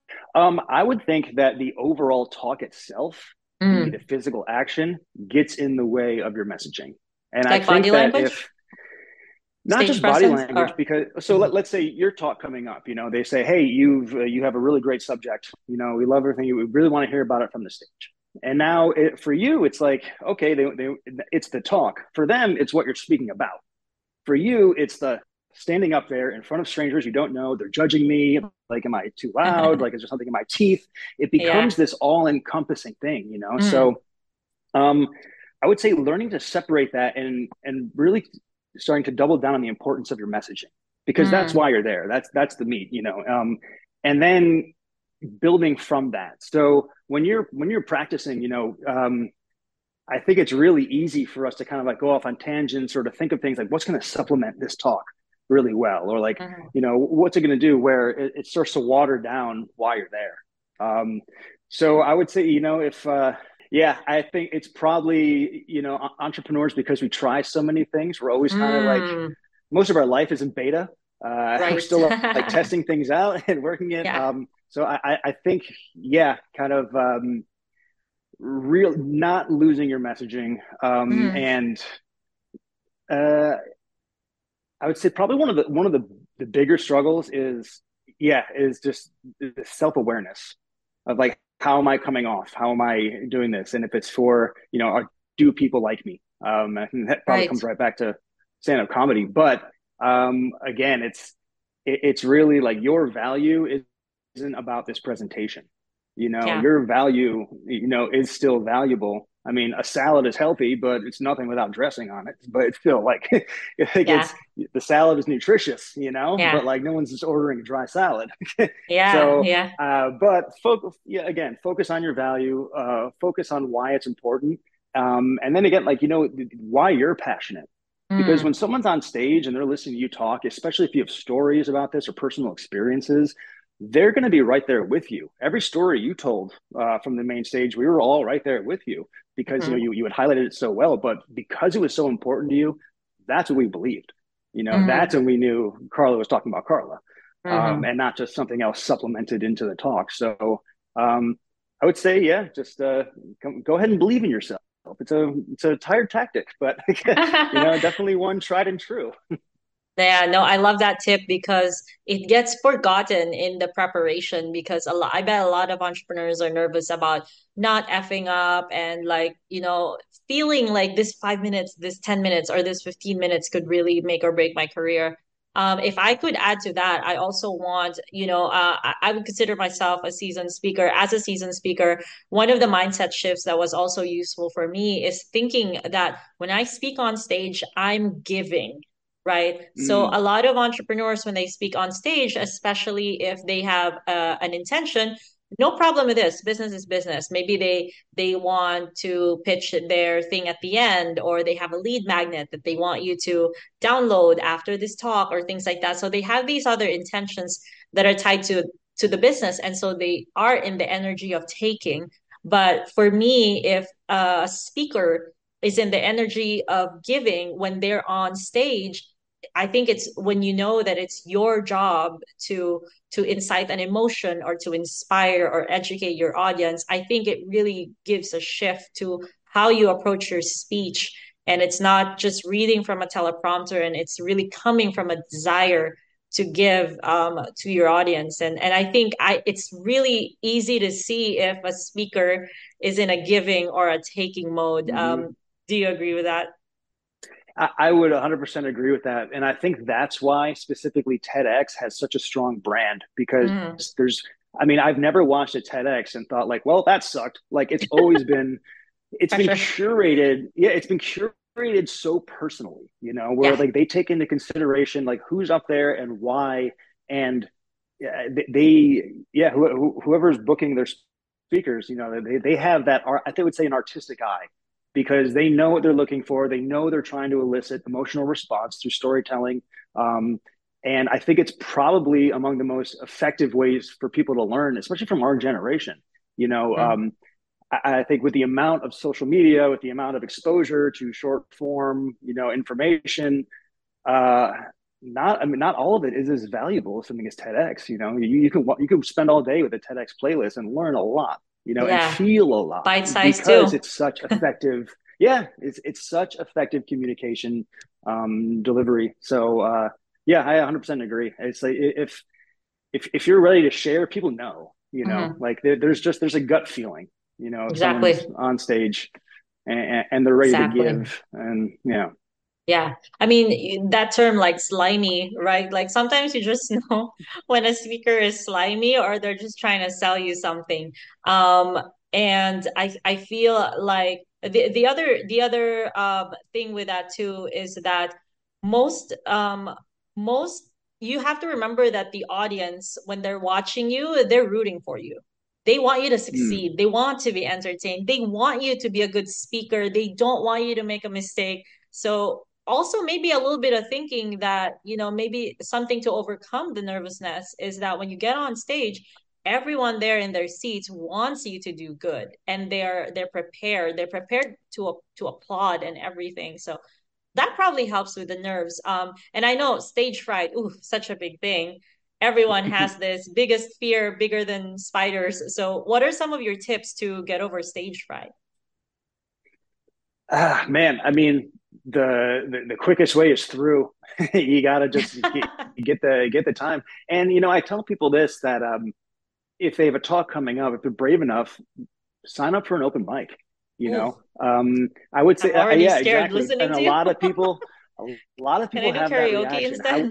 Um, I would think that the overall talk itself, the the Mm. physical action, gets in the way of your messaging. And I Like body think that language, if not stage just body presence, language, or because so Mhm. let, let's say your talk coming up, you know, they say, hey, you've uh, you have a really great subject. You know, we love everything. We really want to hear about it from the stage. And now it, for you, it's like, okay, they, they, it's the talk. For them, it's what you're speaking about. For you, it's the standing up there in front of strangers you don't know. They're judging me. Like, am I too loud? Like, is there something in my teeth? It becomes Yeah. this all encompassing thing, you know? Mm. So, um, I would say learning to separate that and, and really starting to double down on the importance of your messaging because that's Mm. why you're there. That's, that's the meat, you know? Um, and then building from that. So when you're, when you're practicing, you know, um, I think it's really easy for us to kind of like go off on tangents or to think of things like what's going to supplement this talk really well, or like, Mhm. you know, what's it going to do where it, it starts to water down while you're there. Um, so I would say, you know, if, uh, yeah, I think it's probably, you know, entrepreneurs, because we try so many things, we're always kind of like, Mm. most of our life is in beta. Uh, we're Right. still like testing things out and working it. Yeah. Um, so I, I think, yeah, kind of, um, real not losing your messaging, um, Mm. and uh, I would say probably one of the one of the the bigger struggles is yeah is just self awareness of like, how am I coming off, how am I doing this, and if it's for, you know, are, do people like me, um, and that probably Right. comes right back to stand up comedy. But um, again, it's it, it's really like your value is, isn't about this presentation. You know, Yeah. your value, you know, is still valuable. I mean, a salad is healthy, but it's nothing without dressing on it. But it's still like, like Yeah. it's the salad is nutritious, you know, Yeah. but like no one's just ordering a dry salad. Yeah. So, Yeah. uh, but focus, yeah, again, focus on your value, uh, focus on why it's important. Um, and then again, like, you know, why you're passionate. Because Mm. when someone's on stage and they're listening to you talk, especially if you have stories about this or personal experiences, they're going to be right there with you. Every story you told uh, from the main stage, we were all right there with you because, you know, Mhm. you, you had highlighted it so well. But because it was so important to you, that's what we believed. You know, that's Mhm. when we knew Carla was talking about Carla, um, Mhm. and not just something else supplemented into the talk. So um, I would say, yeah, just uh, come, go ahead and believe in yourself. It's a it's a tired tactic, but you know, definitely one tried and true. Yeah, no, I love that tip because it gets forgotten in the preparation because a lot, I bet a lot of entrepreneurs are nervous about not effing up and like, you know, feeling like this five minutes, this ten minutes, or this fifteen minutes could really make or break my career. Um, if I could add to that, I also want, you know, uh, I, I would consider myself a seasoned speaker. As a seasoned speaker, one of the mindset shifts that was also useful for me is thinking that when I speak on stage, I'm giving, right? So Mm, a lot of entrepreneurs, when they speak on stage, especially if they have uh, an intention, no problem with this. Business is business. Maybe they they want to pitch their thing at the end, or they have a lead magnet that they want you to download after this talk, or things like that. So they have these other intentions that are tied to to the business, and so they are in the energy of taking. But for me, if a speaker is in the energy of giving when they're on stage, I think it's when you know that it's your job to to incite an emotion or to inspire or educate your audience. I think it really gives a shift to how you approach your speech. And it's not just reading from a teleprompter, and it's really coming from a desire to give um, to your audience. And and I think I it's really easy to see if a speaker is in a giving or a taking mode. Mm-hmm. Um, do you agree with that? I, I would one hundred percent agree with that. And I think that's why specifically TEDx has such a strong brand because Mm, there's, I mean, I've never watched a TEDx and thought like, well, that sucked. Like it's always been, it's been pressure. curated. Yeah, it's been curated so personally, you know, where Yeah. like they take into consideration like who's up there and why. And yeah, they, they yeah, wh- whoever's booking their speakers, you know, they, they have that, I think would say an artistic eye because they know what they're looking for. They know they're trying to elicit emotional response through storytelling. Um, and I think it's probably among the most effective ways for people to learn, especially from our generation. You know, Mm. um, I, I think with the amount of social media, with the amount of exposure to short form, you know, information, uh, not I mean, not all of it is as valuable as something as TEDx. You know, you, you can you can spend all day with a TEDx playlist and learn a lot, you know, and Yeah. feel a lot Bite size because too. it's such effective. Yeah, it's it's such effective communication um, delivery. So uh, yeah, I one hundred percent agree. It's like if if if you're ready to share, people know. You know, Hmm. like there, there's just there's a gut feeling. You know, if someone's Exactly. on stage and, and they're ready to Exactly. give, and yeah. Yeah. I mean, that term like slimy, right? Like sometimes you just know when a speaker is slimy or they're just trying to sell you something. Um, and I I feel like the the other the other um thing with that too is that most um most you have to remember that the audience when they're watching you, they're rooting for you. They want you to Mm. succeed. They want to be entertained. They want you to be a good speaker. They don't want you to make a mistake. So also maybe a little bit of thinking that, you know, maybe something to overcome the nervousness is that when you get on stage, everyone there in their seats wants you to do good, and they're they're prepared. They're prepared to to applaud and everything. So that probably helps with the nerves. Um, and I know stage fright, ooh, such a big thing. Everyone has this biggest fear, bigger than spiders. So what are some of your tips to get over stage fright? Ah, man, I mean, the, the the quickest way is through. You gotta just get, get the get the time. And you know, I tell people this that um, if they have a talk coming up, if they're brave enough, sign up for an open mic. You Ooh, know, um, I would say, I'm uh, already yeah, scared exactly. listening And a to you. lot of people, a lot of Can I people do have that karaoke reaction. How instead?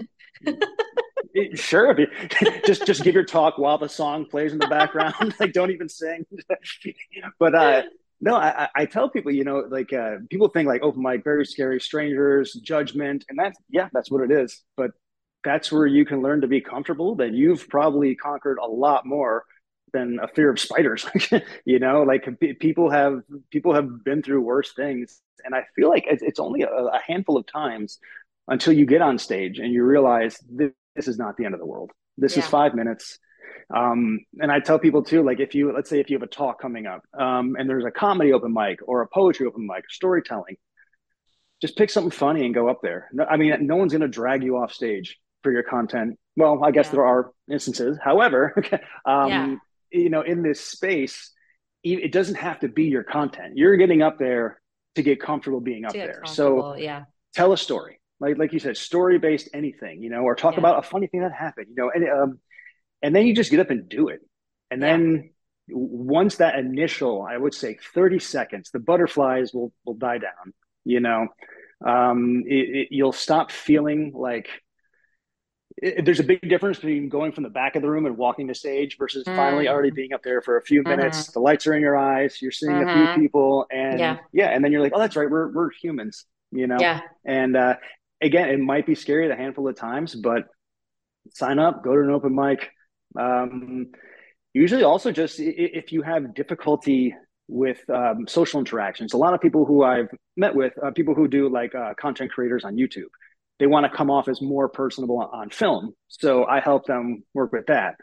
it, sure, just just give your talk while the song plays in the background. Like, don't even sing. But uh, no, I, I tell people, you know, like uh, people think like open mic, very scary, strangers, judgment, and that's yeah, that's what it is. But that's where you can learn to be comfortable. That you've probably conquered a lot more than a fear of spiders. You know, like people have people have been through worse things, and I feel like it's, it's only a, a handful of times until you get on stage and you realize this, this is not the end of the world. This is Yeah. five minutes. Um, and I tell people too, like if you, let's say if you have a talk coming up um, and there's a comedy open mic or a poetry open mic, storytelling, just pick something funny and go up there. No, I mean, no one's going to drag you off stage for your content. Well, I guess Yeah. there are instances. However, Yeah. um, you know, in this space, it doesn't have to be your content. You're getting up there to get comfortable being To up get there. So comfortable. Yeah. tell a story, like like you said, story based anything, you know, or talk Yeah. about a funny thing that happened, you know, and um, and then you just get up and do it, and Yeah. then once that initial, I would say thirty seconds, the butterflies will will die down, you know, um, it, it, you'll stop feeling like it, there's a big difference between going from the back of the room and walking the stage versus finally already Mm, being up there for a few minutes. mm-hmm. The lights are in your eyes. You're seeing a few Mm-hmm. people, and Yeah. yeah, and then you're like, oh, that's right, we're we're humans, you know. Yeah. And uh, again, it might be scary a handful of times, but sign up, go to an open mic. Um, Usually, also just if you have difficulty with um, social interactions, a lot of people who I've met with, uh, people who do like uh, content creators on YouTube, they want to come off as more personable on film. So I help them work with that.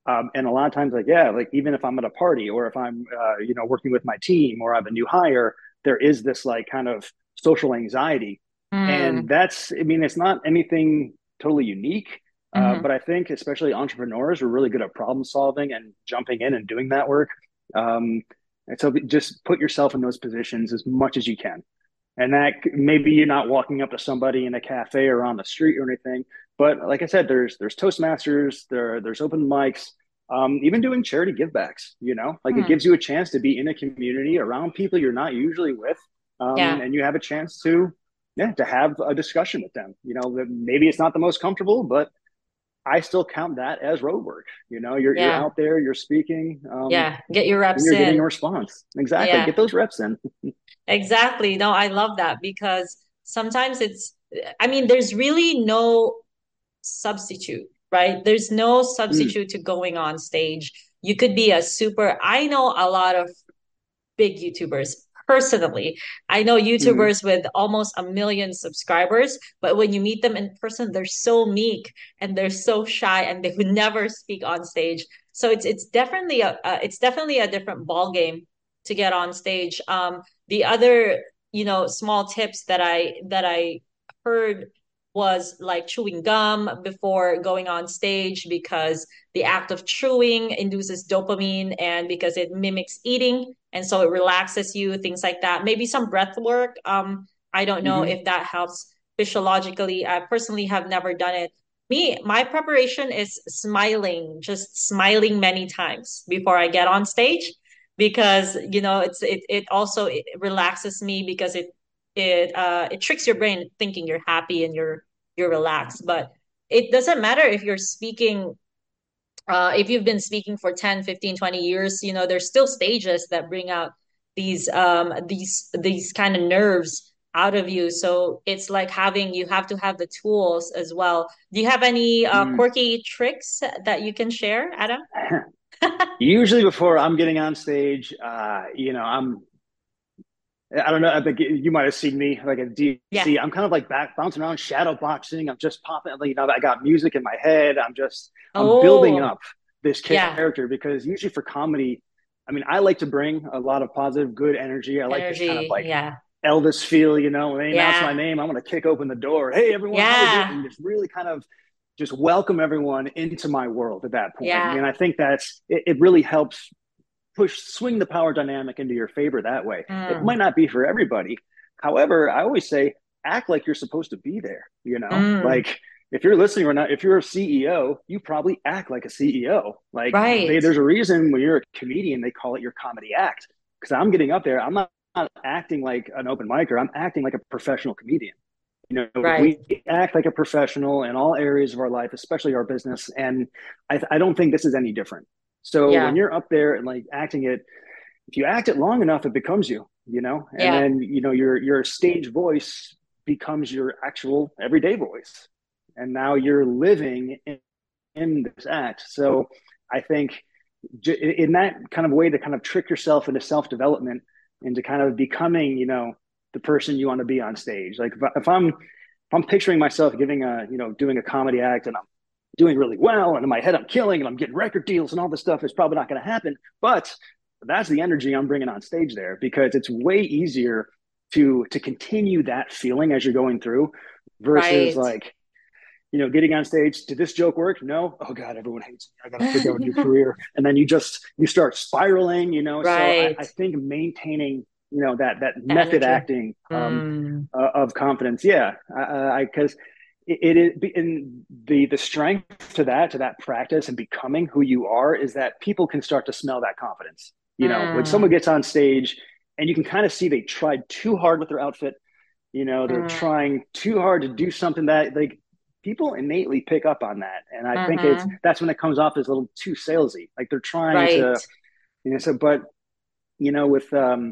Um, and a lot of times, like, yeah, like even if I'm at a party or if I'm, uh, you know, working with my team or I have a new hire, there is this like kind of social anxiety. And Mm, that's, I mean, it's not anything totally unique. Uh, hmm. but I think especially entrepreneurs are really good at problem solving and jumping in and doing that work. Um, and so just put yourself in those positions as much as you can. And that maybe you're not walking up to somebody in a cafe or on the street or anything, but like I said, there's there's Toastmasters, there there's open mics, um, even doing charity givebacks. You know, like it Hmm. gives you a chance to be in a community around people you're not usually with, um, Yeah. and you have a chance to yeah to have a discussion with them. You know, maybe it's not the most comfortable, but I still count that as road work. You know, you're you're Yeah. out there, you're speaking, um, Yeah. Get your and reps you're getting a in. response. Exactly, Yeah. get those reps in. Exactly. No, I love that because sometimes it's, I mean, there's really no substitute, right? There's no Mm, substitute to going on stage. You could be a super, I know a lot of big YouTubers personally. I know mm-hmm, YouTubers with almost a million subscribers, but when you meet them in person, they're so meek and they're so shy and they would never speak on stage. So it's it's definitely a uh, it's definitely a different ball game to get on stage. Um, the other, you know, small tips that I that I heard was like chewing gum before going on stage because the act of chewing induces dopamine and because it mimics eating and so it relaxes you, things like that. Maybe some breath work. um I don't know mm-hmm. if that helps physiologically. I personally have never done it. Me, my preparation is smiling, just smiling many times before I get on stage because you know it's it it also it relaxes me because it it uh it tricks your brain thinking you're happy and you're you're relaxed. But it doesn't matter if you're speaking uh, if you've been speaking for ten, fifteen, twenty years, you know, there's still stages that bring out these um these these kind of nerves out of you. So it's like having you have to have the tools as well. Do you have any uh, Mm. quirky tricks that you can share, Adam? Usually before I'm getting on stage, uh, you know, I'm I don't know. I think you might have seen me like at Yeah. D C. I'm kind of like back bouncing around, shadow boxing. I'm just popping. Like, you know, I got music in my head. I'm just I'm building Oh, up this yeah. character because usually for comedy, I mean, I like to bring a lot of positive, good energy. I like this kind of Energy. like Yeah. Elvis feel. You know, when they announce my Yeah. name, I'm going to kick open the door. Hey, everyone, how we Yeah. doing? Just really kind of just welcome everyone into my world at that point. Yeah. And I think that's it, it really helps push swing the power dynamic into your favor that way. It might Mm. not be for everybody. However, I always say act like you're supposed to be there, you know? Mm. Like if you're listening or not, if you're a C E O, you probably act like a C E O. Like they, Right. there's a reason when you're a comedian, they call it your comedy act. Because I'm getting up there, I'm not, not acting like an open micer, I'm acting like a professional comedian. You know, Right. we act like a professional in all areas of our life, especially our business. And I, I don't think this is any different. So when Yeah. you're up there and like acting it, if you act it long enough, it becomes you, you know, and Yeah. then, you know, your, your stage voice becomes your actual everyday voice. And now you're living in, in this act. So I think in that kind of way to kind of trick yourself into self-development, into kind of becoming, you know, the person you want to be on stage. Like if, I, if I'm, if I'm picturing myself giving a, you know, doing a comedy act and I'm doing really well and in my head I'm killing and I'm getting record deals and all this stuff, is probably not going to happen. But that's the energy I'm bringing on stage there because it's way easier to to continue that feeling as you're going through versus Right. like, you know, getting on stage. Did this joke work? No. Oh God, everyone hates me. I got to figure out a new career. And then you just you start spiraling. You know, so I, Right. I think maintaining, you know, that that The method energy. acting um, Mm. uh, of confidence. Yeah, I because it, it is in the the strength to that to that practice and becoming who you are is that people can start to smell that confidence. You know, when someone Mm. gets on stage and you can kind of see they tried too hard with their outfit. You know, they're Mm. trying too hard to do something that like people innately pick up on that. And I think it's Mm-hmm. that's when it comes off as a little too salesy. Like they're trying Right. to, you know, so but you know, with um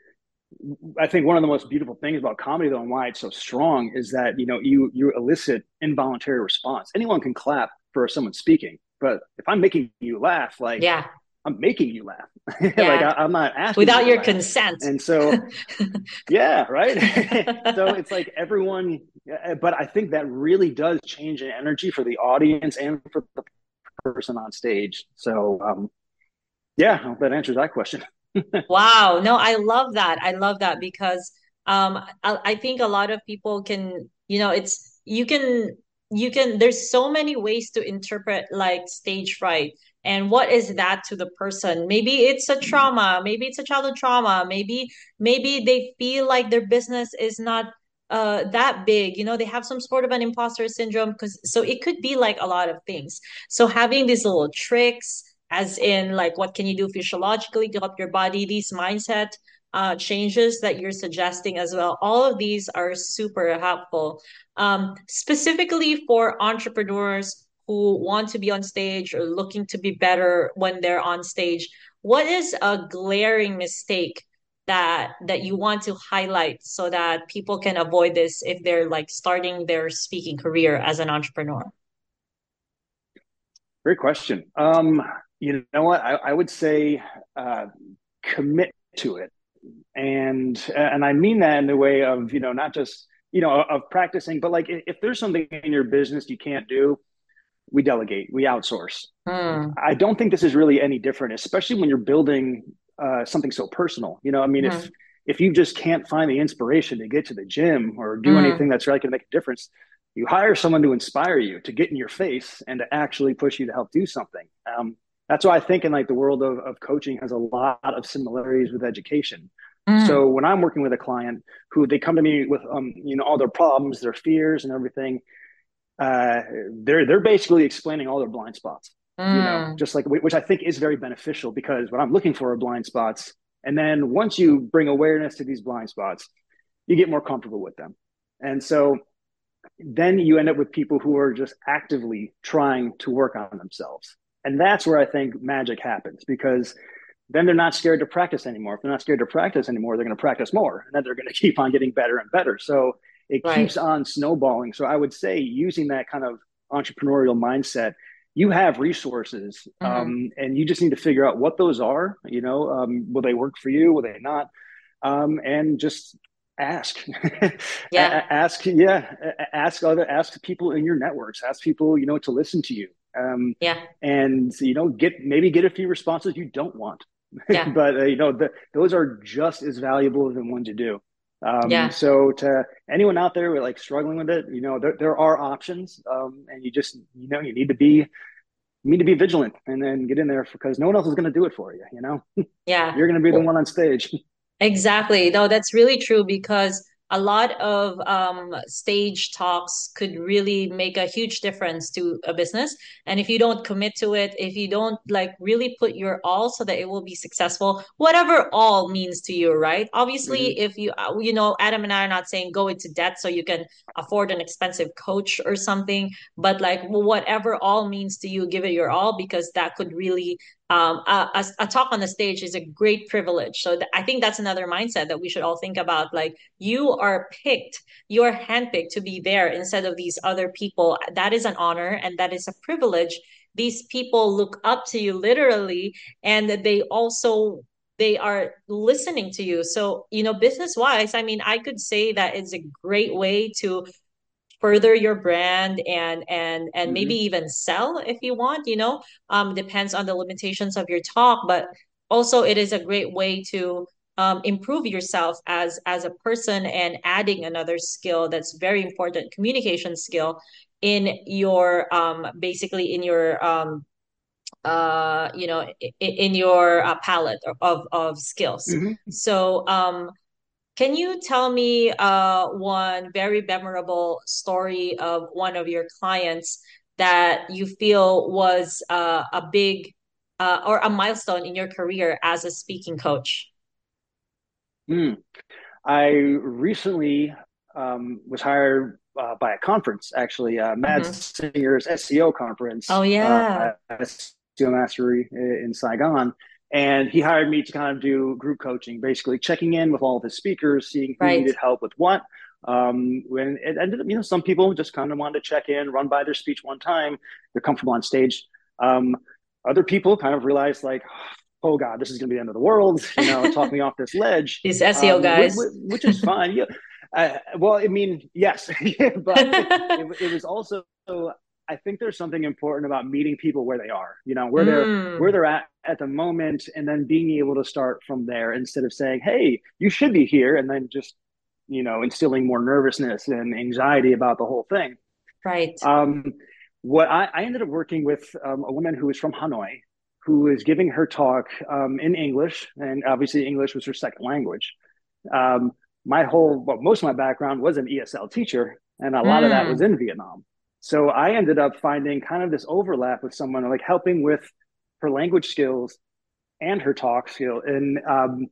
I think one of the most beautiful things about comedy though and why it's so strong is that, you know, you you elicit involuntary response. Anyone can clap for someone speaking, but if I'm making you laugh, like Yeah. I'm making you laugh. Like Yeah. I, I'm not asking you Without to your laugh. consent. And so yeah, right. So it's like everyone, but I think that really does change an energy for the audience and for the person on stage. So um, yeah, I hope that answers that question. Wow. No, I love that. I love that because um I, I think a lot of people can, you know, it's you can you can there's so many ways to interpret like stage fright. And what is that to the person? Maybe it's a trauma, maybe it's a childhood trauma, maybe maybe they feel like their business is not uh that big, you know, they have some sort of an imposter syndrome because so it could be like a lot of things. So having these little tricks as in like what can you do physiologically to help your body, these mindset uh, changes that you're suggesting as well, all of these are super helpful, um, specifically for entrepreneurs who want to be on stage or looking to be better when they're on stage. What is a glaring mistake that that you want to highlight so that people can avoid this if they're like starting their speaking career as an entrepreneur? Great question. Um, you know what? I, I would say uh, commit to it, and and I mean that in the way of, you know, not just, you know, of practicing, but like if there's something in your business you can't do, we delegate, we outsource. Hmm. I don't think this is really any different, especially when you're building uh, something so personal. You know, I mean, Hmm. if if you just can't find the inspiration to get to the gym or do Hmm. anything that's really going to make a difference, you hire someone to inspire you, to get in your face, and to actually push you to help do something. Um, that's why I think in like the world of, of coaching has a lot of similarities with education. Hmm. So when I'm working with a client who they come to me with, um, you know, all their problems, their fears, and everything, uh, they're they're basically explaining all their blind spots, you know, Hmm. just like, which I think is very beneficial, because what I'm looking for are blind spots. And then once you bring awareness to these blind spots, you get more comfortable with them. And so then you end up with people who are just actively trying to work on themselves. And that's where I think magic happens, because then they're not scared to practice anymore. If they're not scared to practice anymore, they're going to practice more, and then they're going to keep on getting better and better. So it keeps Right. on snowballing. So I would say, using that kind of entrepreneurial mindset, you have resources, Hmm. um, and you just need to figure out what those are. You know, um, will they work for you? Will they not? Um, and just ask, Yeah. ask, yeah, ask other, ask people in your networks, ask people, you know, to listen to you. Um, Yeah. and, you know, get, maybe get a few responses you don't want. Yeah. But uh, you know, the, those are just as valuable as the ones you do. Um, Yeah. so to anyone out there with like struggling with it, you know, there, there are options, um, and you just, you know, you need to be you need to be vigilant, and then get in there, because no one else is going to do it for you. You know, Yeah. you're going to be the Well, one on stage. exactly. No, that's really true because a lot of um, stage talks could really make a huge difference to a business. And if you don't commit to it, if you don't like really put your all so that it will be successful, whatever all means to you, right? Hmm. Obviously, if you, uh, you know, Adam and I are not saying go into debt so you can afford an expensive coach or something, but like whatever all means to you, give it your all because that could really um, a, a, a talk on the stage is a great privilege. So th- I think that's another mindset that we should all think about. Like you are picked, you are handpicked to be there instead of these other people. That is an honor and that is a privilege. These people look up to you literally, and they also they are listening to you. So, you know, business wise, I mean, I could say that it's a great way to further your brand and and and maybe Hmm. even sell if you want, you know, um depends on the limitations of your talk, but also it is a great way to um, improve yourself as as a person and adding another skill that's very important, communication skill in your um basically in your um uh you know in, in your uh, palette of of skills. Hmm. So um can you tell me uh, one very memorable story of one of your clients that you feel was uh, a big uh, or a milestone in your career as a speaking coach? Mm. I recently um, was hired uh, by a conference, actually, uh, Mads Hmm. Singer's S E O Oh, conference, yeah. uh, S E O Mastery in Saigon. And he hired me to kind of do group coaching, basically checking in with all of his speakers, seeing who Right. needed help with what. Um, when it ended up, you know, some people just kind of wanted to check in, run by their speech one time. They're comfortable on stage. Um, Other people kind of realized, like, oh God, this is going to be the end of the world. You know, talk me off this ledge, These S E O um, which, guys. which is fine. Yeah. Uh, well, I mean, yes, but it, it was also I think there's something important about meeting people where they are, you know, where they're where Mm, they're at at the moment, and then being able to start from there instead of saying, "Hey, you should be here," and then just, you know, instilling more nervousness and anxiety about the whole thing. right. Um, what I, I ended up working with um, a woman who was from Hanoi, who was giving her talk um, in English, and obviously English was her second language. Um, my whole, well, most of my background was an E S L teacher, and a lot of that was Mm, in Vietnam. So I ended up finding kind of this overlap with someone, like helping with her language skills and her talk skill, and um,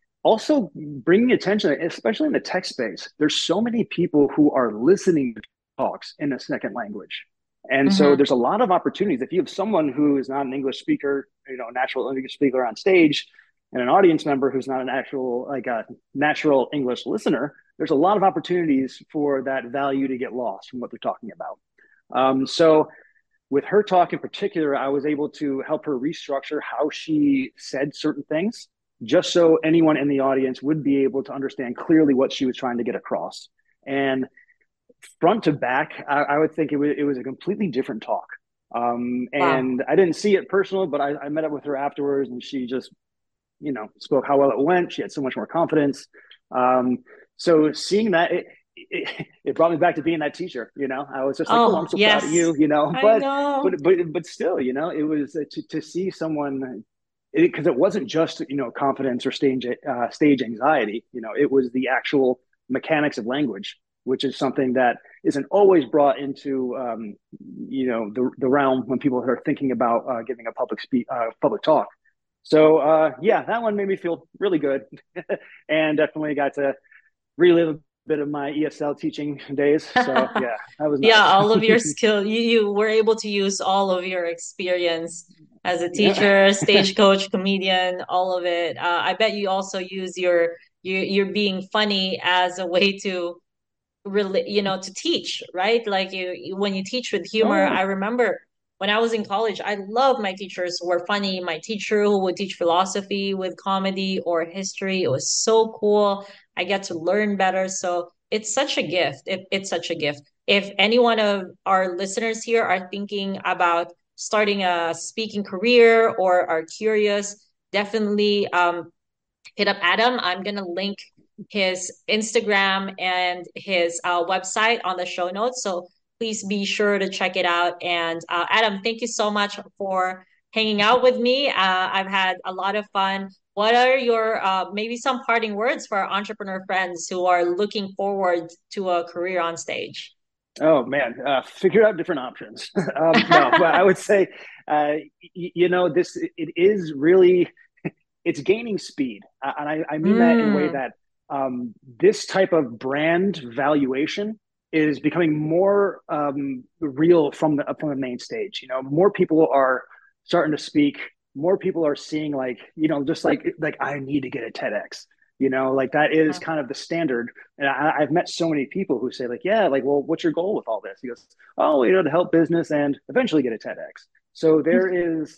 also bringing attention, especially in the tech space. There's so many people who are listening to talks in a second language. And so hmm. there's a lot of opportunities. If you have someone who is not an English speaker, you know, natural English speaker on stage, and an audience member who's not an actual, like a natural English listener, there's a lot of opportunities for that value to get lost from what they're talking about. Um, so with her talk in particular, I was able to help her restructure how she said certain things, just so anyone in the audience would be able to understand clearly what she was trying to get across. And front to back, I, I would think it was, it was a completely different talk. Um, Wow. and I didn't see it personal, but I, I met up with her afterwards, and she just, you know, spoke how well it went. She had so much more confidence. Um, so seeing that, it, it, it brought me back to being that teacher. You know, I was just like, oh, I'm Oh, so proud of yes. you. You know, I but know. but but but still, you know, it was uh, to to see someone, because it, it wasn't just, you know, confidence or stage uh, stage anxiety. You know, it was the actual mechanics of language, which is something that isn't always brought into um, you know, the the realm when people are thinking about uh, giving a public speak uh, public talk. So uh, yeah, that one made me feel really good, and definitely got to relive a bit of my E S L teaching days. So yeah, that was Yeah, nice. all of your skill, you, you were able to use all of your experience as a Yeah. teacher, stagecoach, comedian, all of it. Uh, I bet you also use your you you're being funny as a way to really, you know, to teach, right? Like you, you when you teach with Oh humor. yeah. I remember when I was in college, I loved my teachers who were funny. My teacher who would teach philosophy with comedy or history. It was so cool. I get to learn better. So it's such a gift. It, it's such a gift. If any one of our listeners here are thinking about starting a speaking career or are curious, definitely um, hit up Adam. I'm going to link his Instagram and his uh, website on the show notes. So please be sure to check it out. And uh, Adam, thank you so much for hanging out with me. Uh, I've had a lot of fun. What are your uh, maybe some parting words for our entrepreneur friends who are looking forward to a career on stage? Oh man, uh, figure out different options. um, no, but I would say, uh, y- you know, this, it is really, it's gaining speed, uh, and I, I mean that in a way Mm, that um, this type of brand valuation is becoming more um, real from the from the main stage. You know, more people are starting to speak. More people are seeing, like, you know, just like like I need to get a TEDx. You know, like that is kind of the standard. And I, I've met so many people who say, like, yeah, like, well, what's your goal with all this? He goes, oh, you know, to help business and eventually get a TEDx. So there is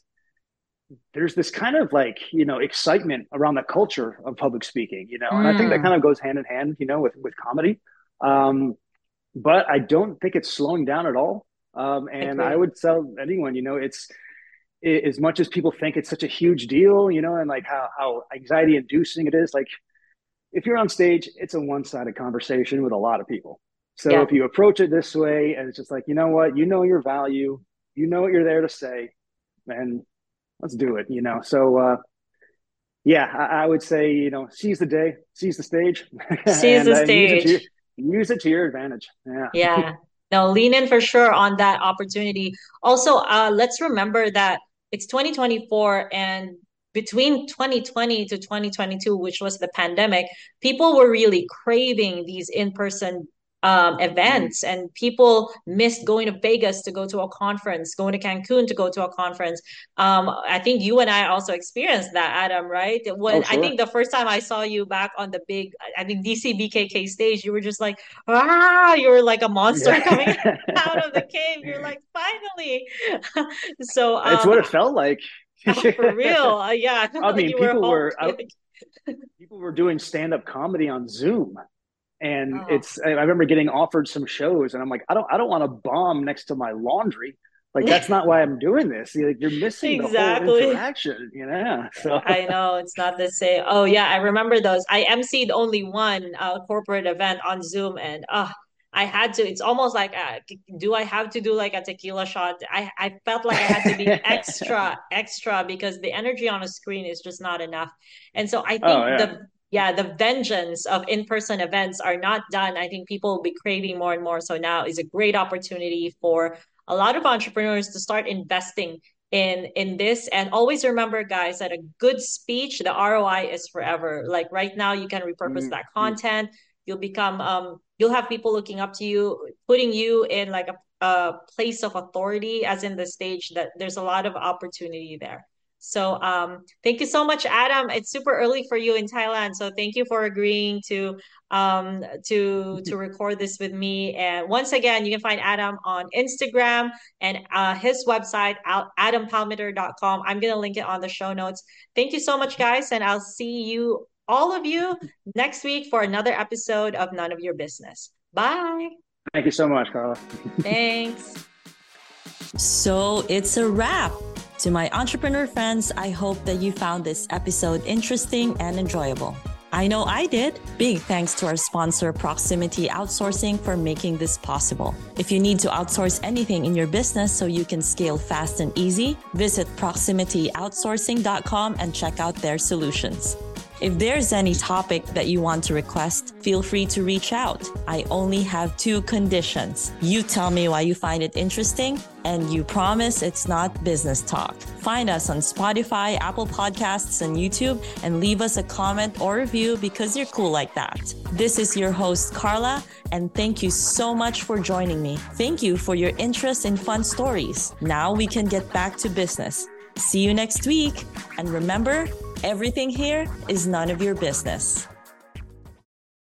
there's this kind of, like, you know, excitement around the culture of public speaking, you know, and I think that mm, kind of goes hand in hand, you know, with with comedy. Um, but I don't think it's slowing down at all. Um, and I agree. would tell anyone, you know, it's it, as much as people think it's such a huge deal, you know, and like how how anxiety inducing it is. Like, if you're on stage, it's a one sided conversation with a lot of people. So Yeah. if you approach it this way, and it's just like, you know what, you know your value, you know what you're there to say, and let's do it, you know. So uh, yeah, I, I would say, you know, seize the day, seize the stage, Seize and the uh, use it to your stage. use it to your advantage. Yeah. Yeah. No, lean in for sure on that opportunity. Also, uh, let's remember that it's twenty twenty-four and between twenty twenty to twenty twenty-two, which was the pandemic, people were really craving these in-person um, Mm. events, and people missed going to Vegas to go to a conference, going to Cancun to go to a conference. Um, I think you and I also experienced that, Adam, right? Oh, When I sure. think the first time I saw you back on the big, I think D C B K K stage, you were just like, ah, you're like a monster coming Yeah. out of the cave. You're like, finally. So, It's um, what it felt like. for real, uh, yeah, I felt I like mean, you were people were Hulk. out, people were doing stand up comedy on Zoom, And Oh. it's, I remember getting offered some shows and I'm like, I don't, I don't want to bomb next to my laundry. Like, that's not why I'm doing this. You're, like, you're missing the whole Exactly. interaction, you know? So, I know it's not the same. Oh yeah, I remember those. I emceed only one uh, corporate event on Zoom, and uh, I had to. It's almost like, uh, do I have to do like a tequila shot? I I felt like I had to be extra extra because the energy on a screen is just not enough. And so I oh, think yeah. the yeah the vengeance of in-person events are not done. I think people will be craving more and more. So now is a great opportunity for a lot of entrepreneurs to start investing in in this. And always remember, guys, that a good speech, the R O I is forever. Like right now you can repurpose that Mhm. content. You'll become um you'll have people looking up to you, putting you in like a, a place of authority, as in the stage that there's a lot of opportunity there. So um thank you so much, Adam. It's super early for you in Thailand, so thank you for agreeing to um to to record this with me. And once again, you can find Adam on Instagram and uh, his website, adam palmeter dot com. I'm going to link it on the show notes. Thank you so much, guys. And I'll see you, all of you, next week for another episode of None of Your Business. Bye. Thank you so much, Carla. Thanks. So it's a wrap. To my entrepreneur friends, I hope that you found this episode interesting and enjoyable. I know I did. Big thanks to our sponsor, Proximity Outsourcing, for making this possible. If you need to outsource anything in your business so you can scale fast and easy, visit proximity outsourcing dot com and check out their solutions. If there's any topic that you want to request, feel free to reach out. I only have two conditions. You tell me why you find it interesting, and you promise it's not business talk. Find us on Spotify, Apple Podcasts, and YouTube, and leave us a comment or review because you're cool like that. This is your host, Carla, and thank you so much for joining me. Thank you for your interest in fun stories. Now we can get back to business. See you next week. And remember, everything here is none of your business.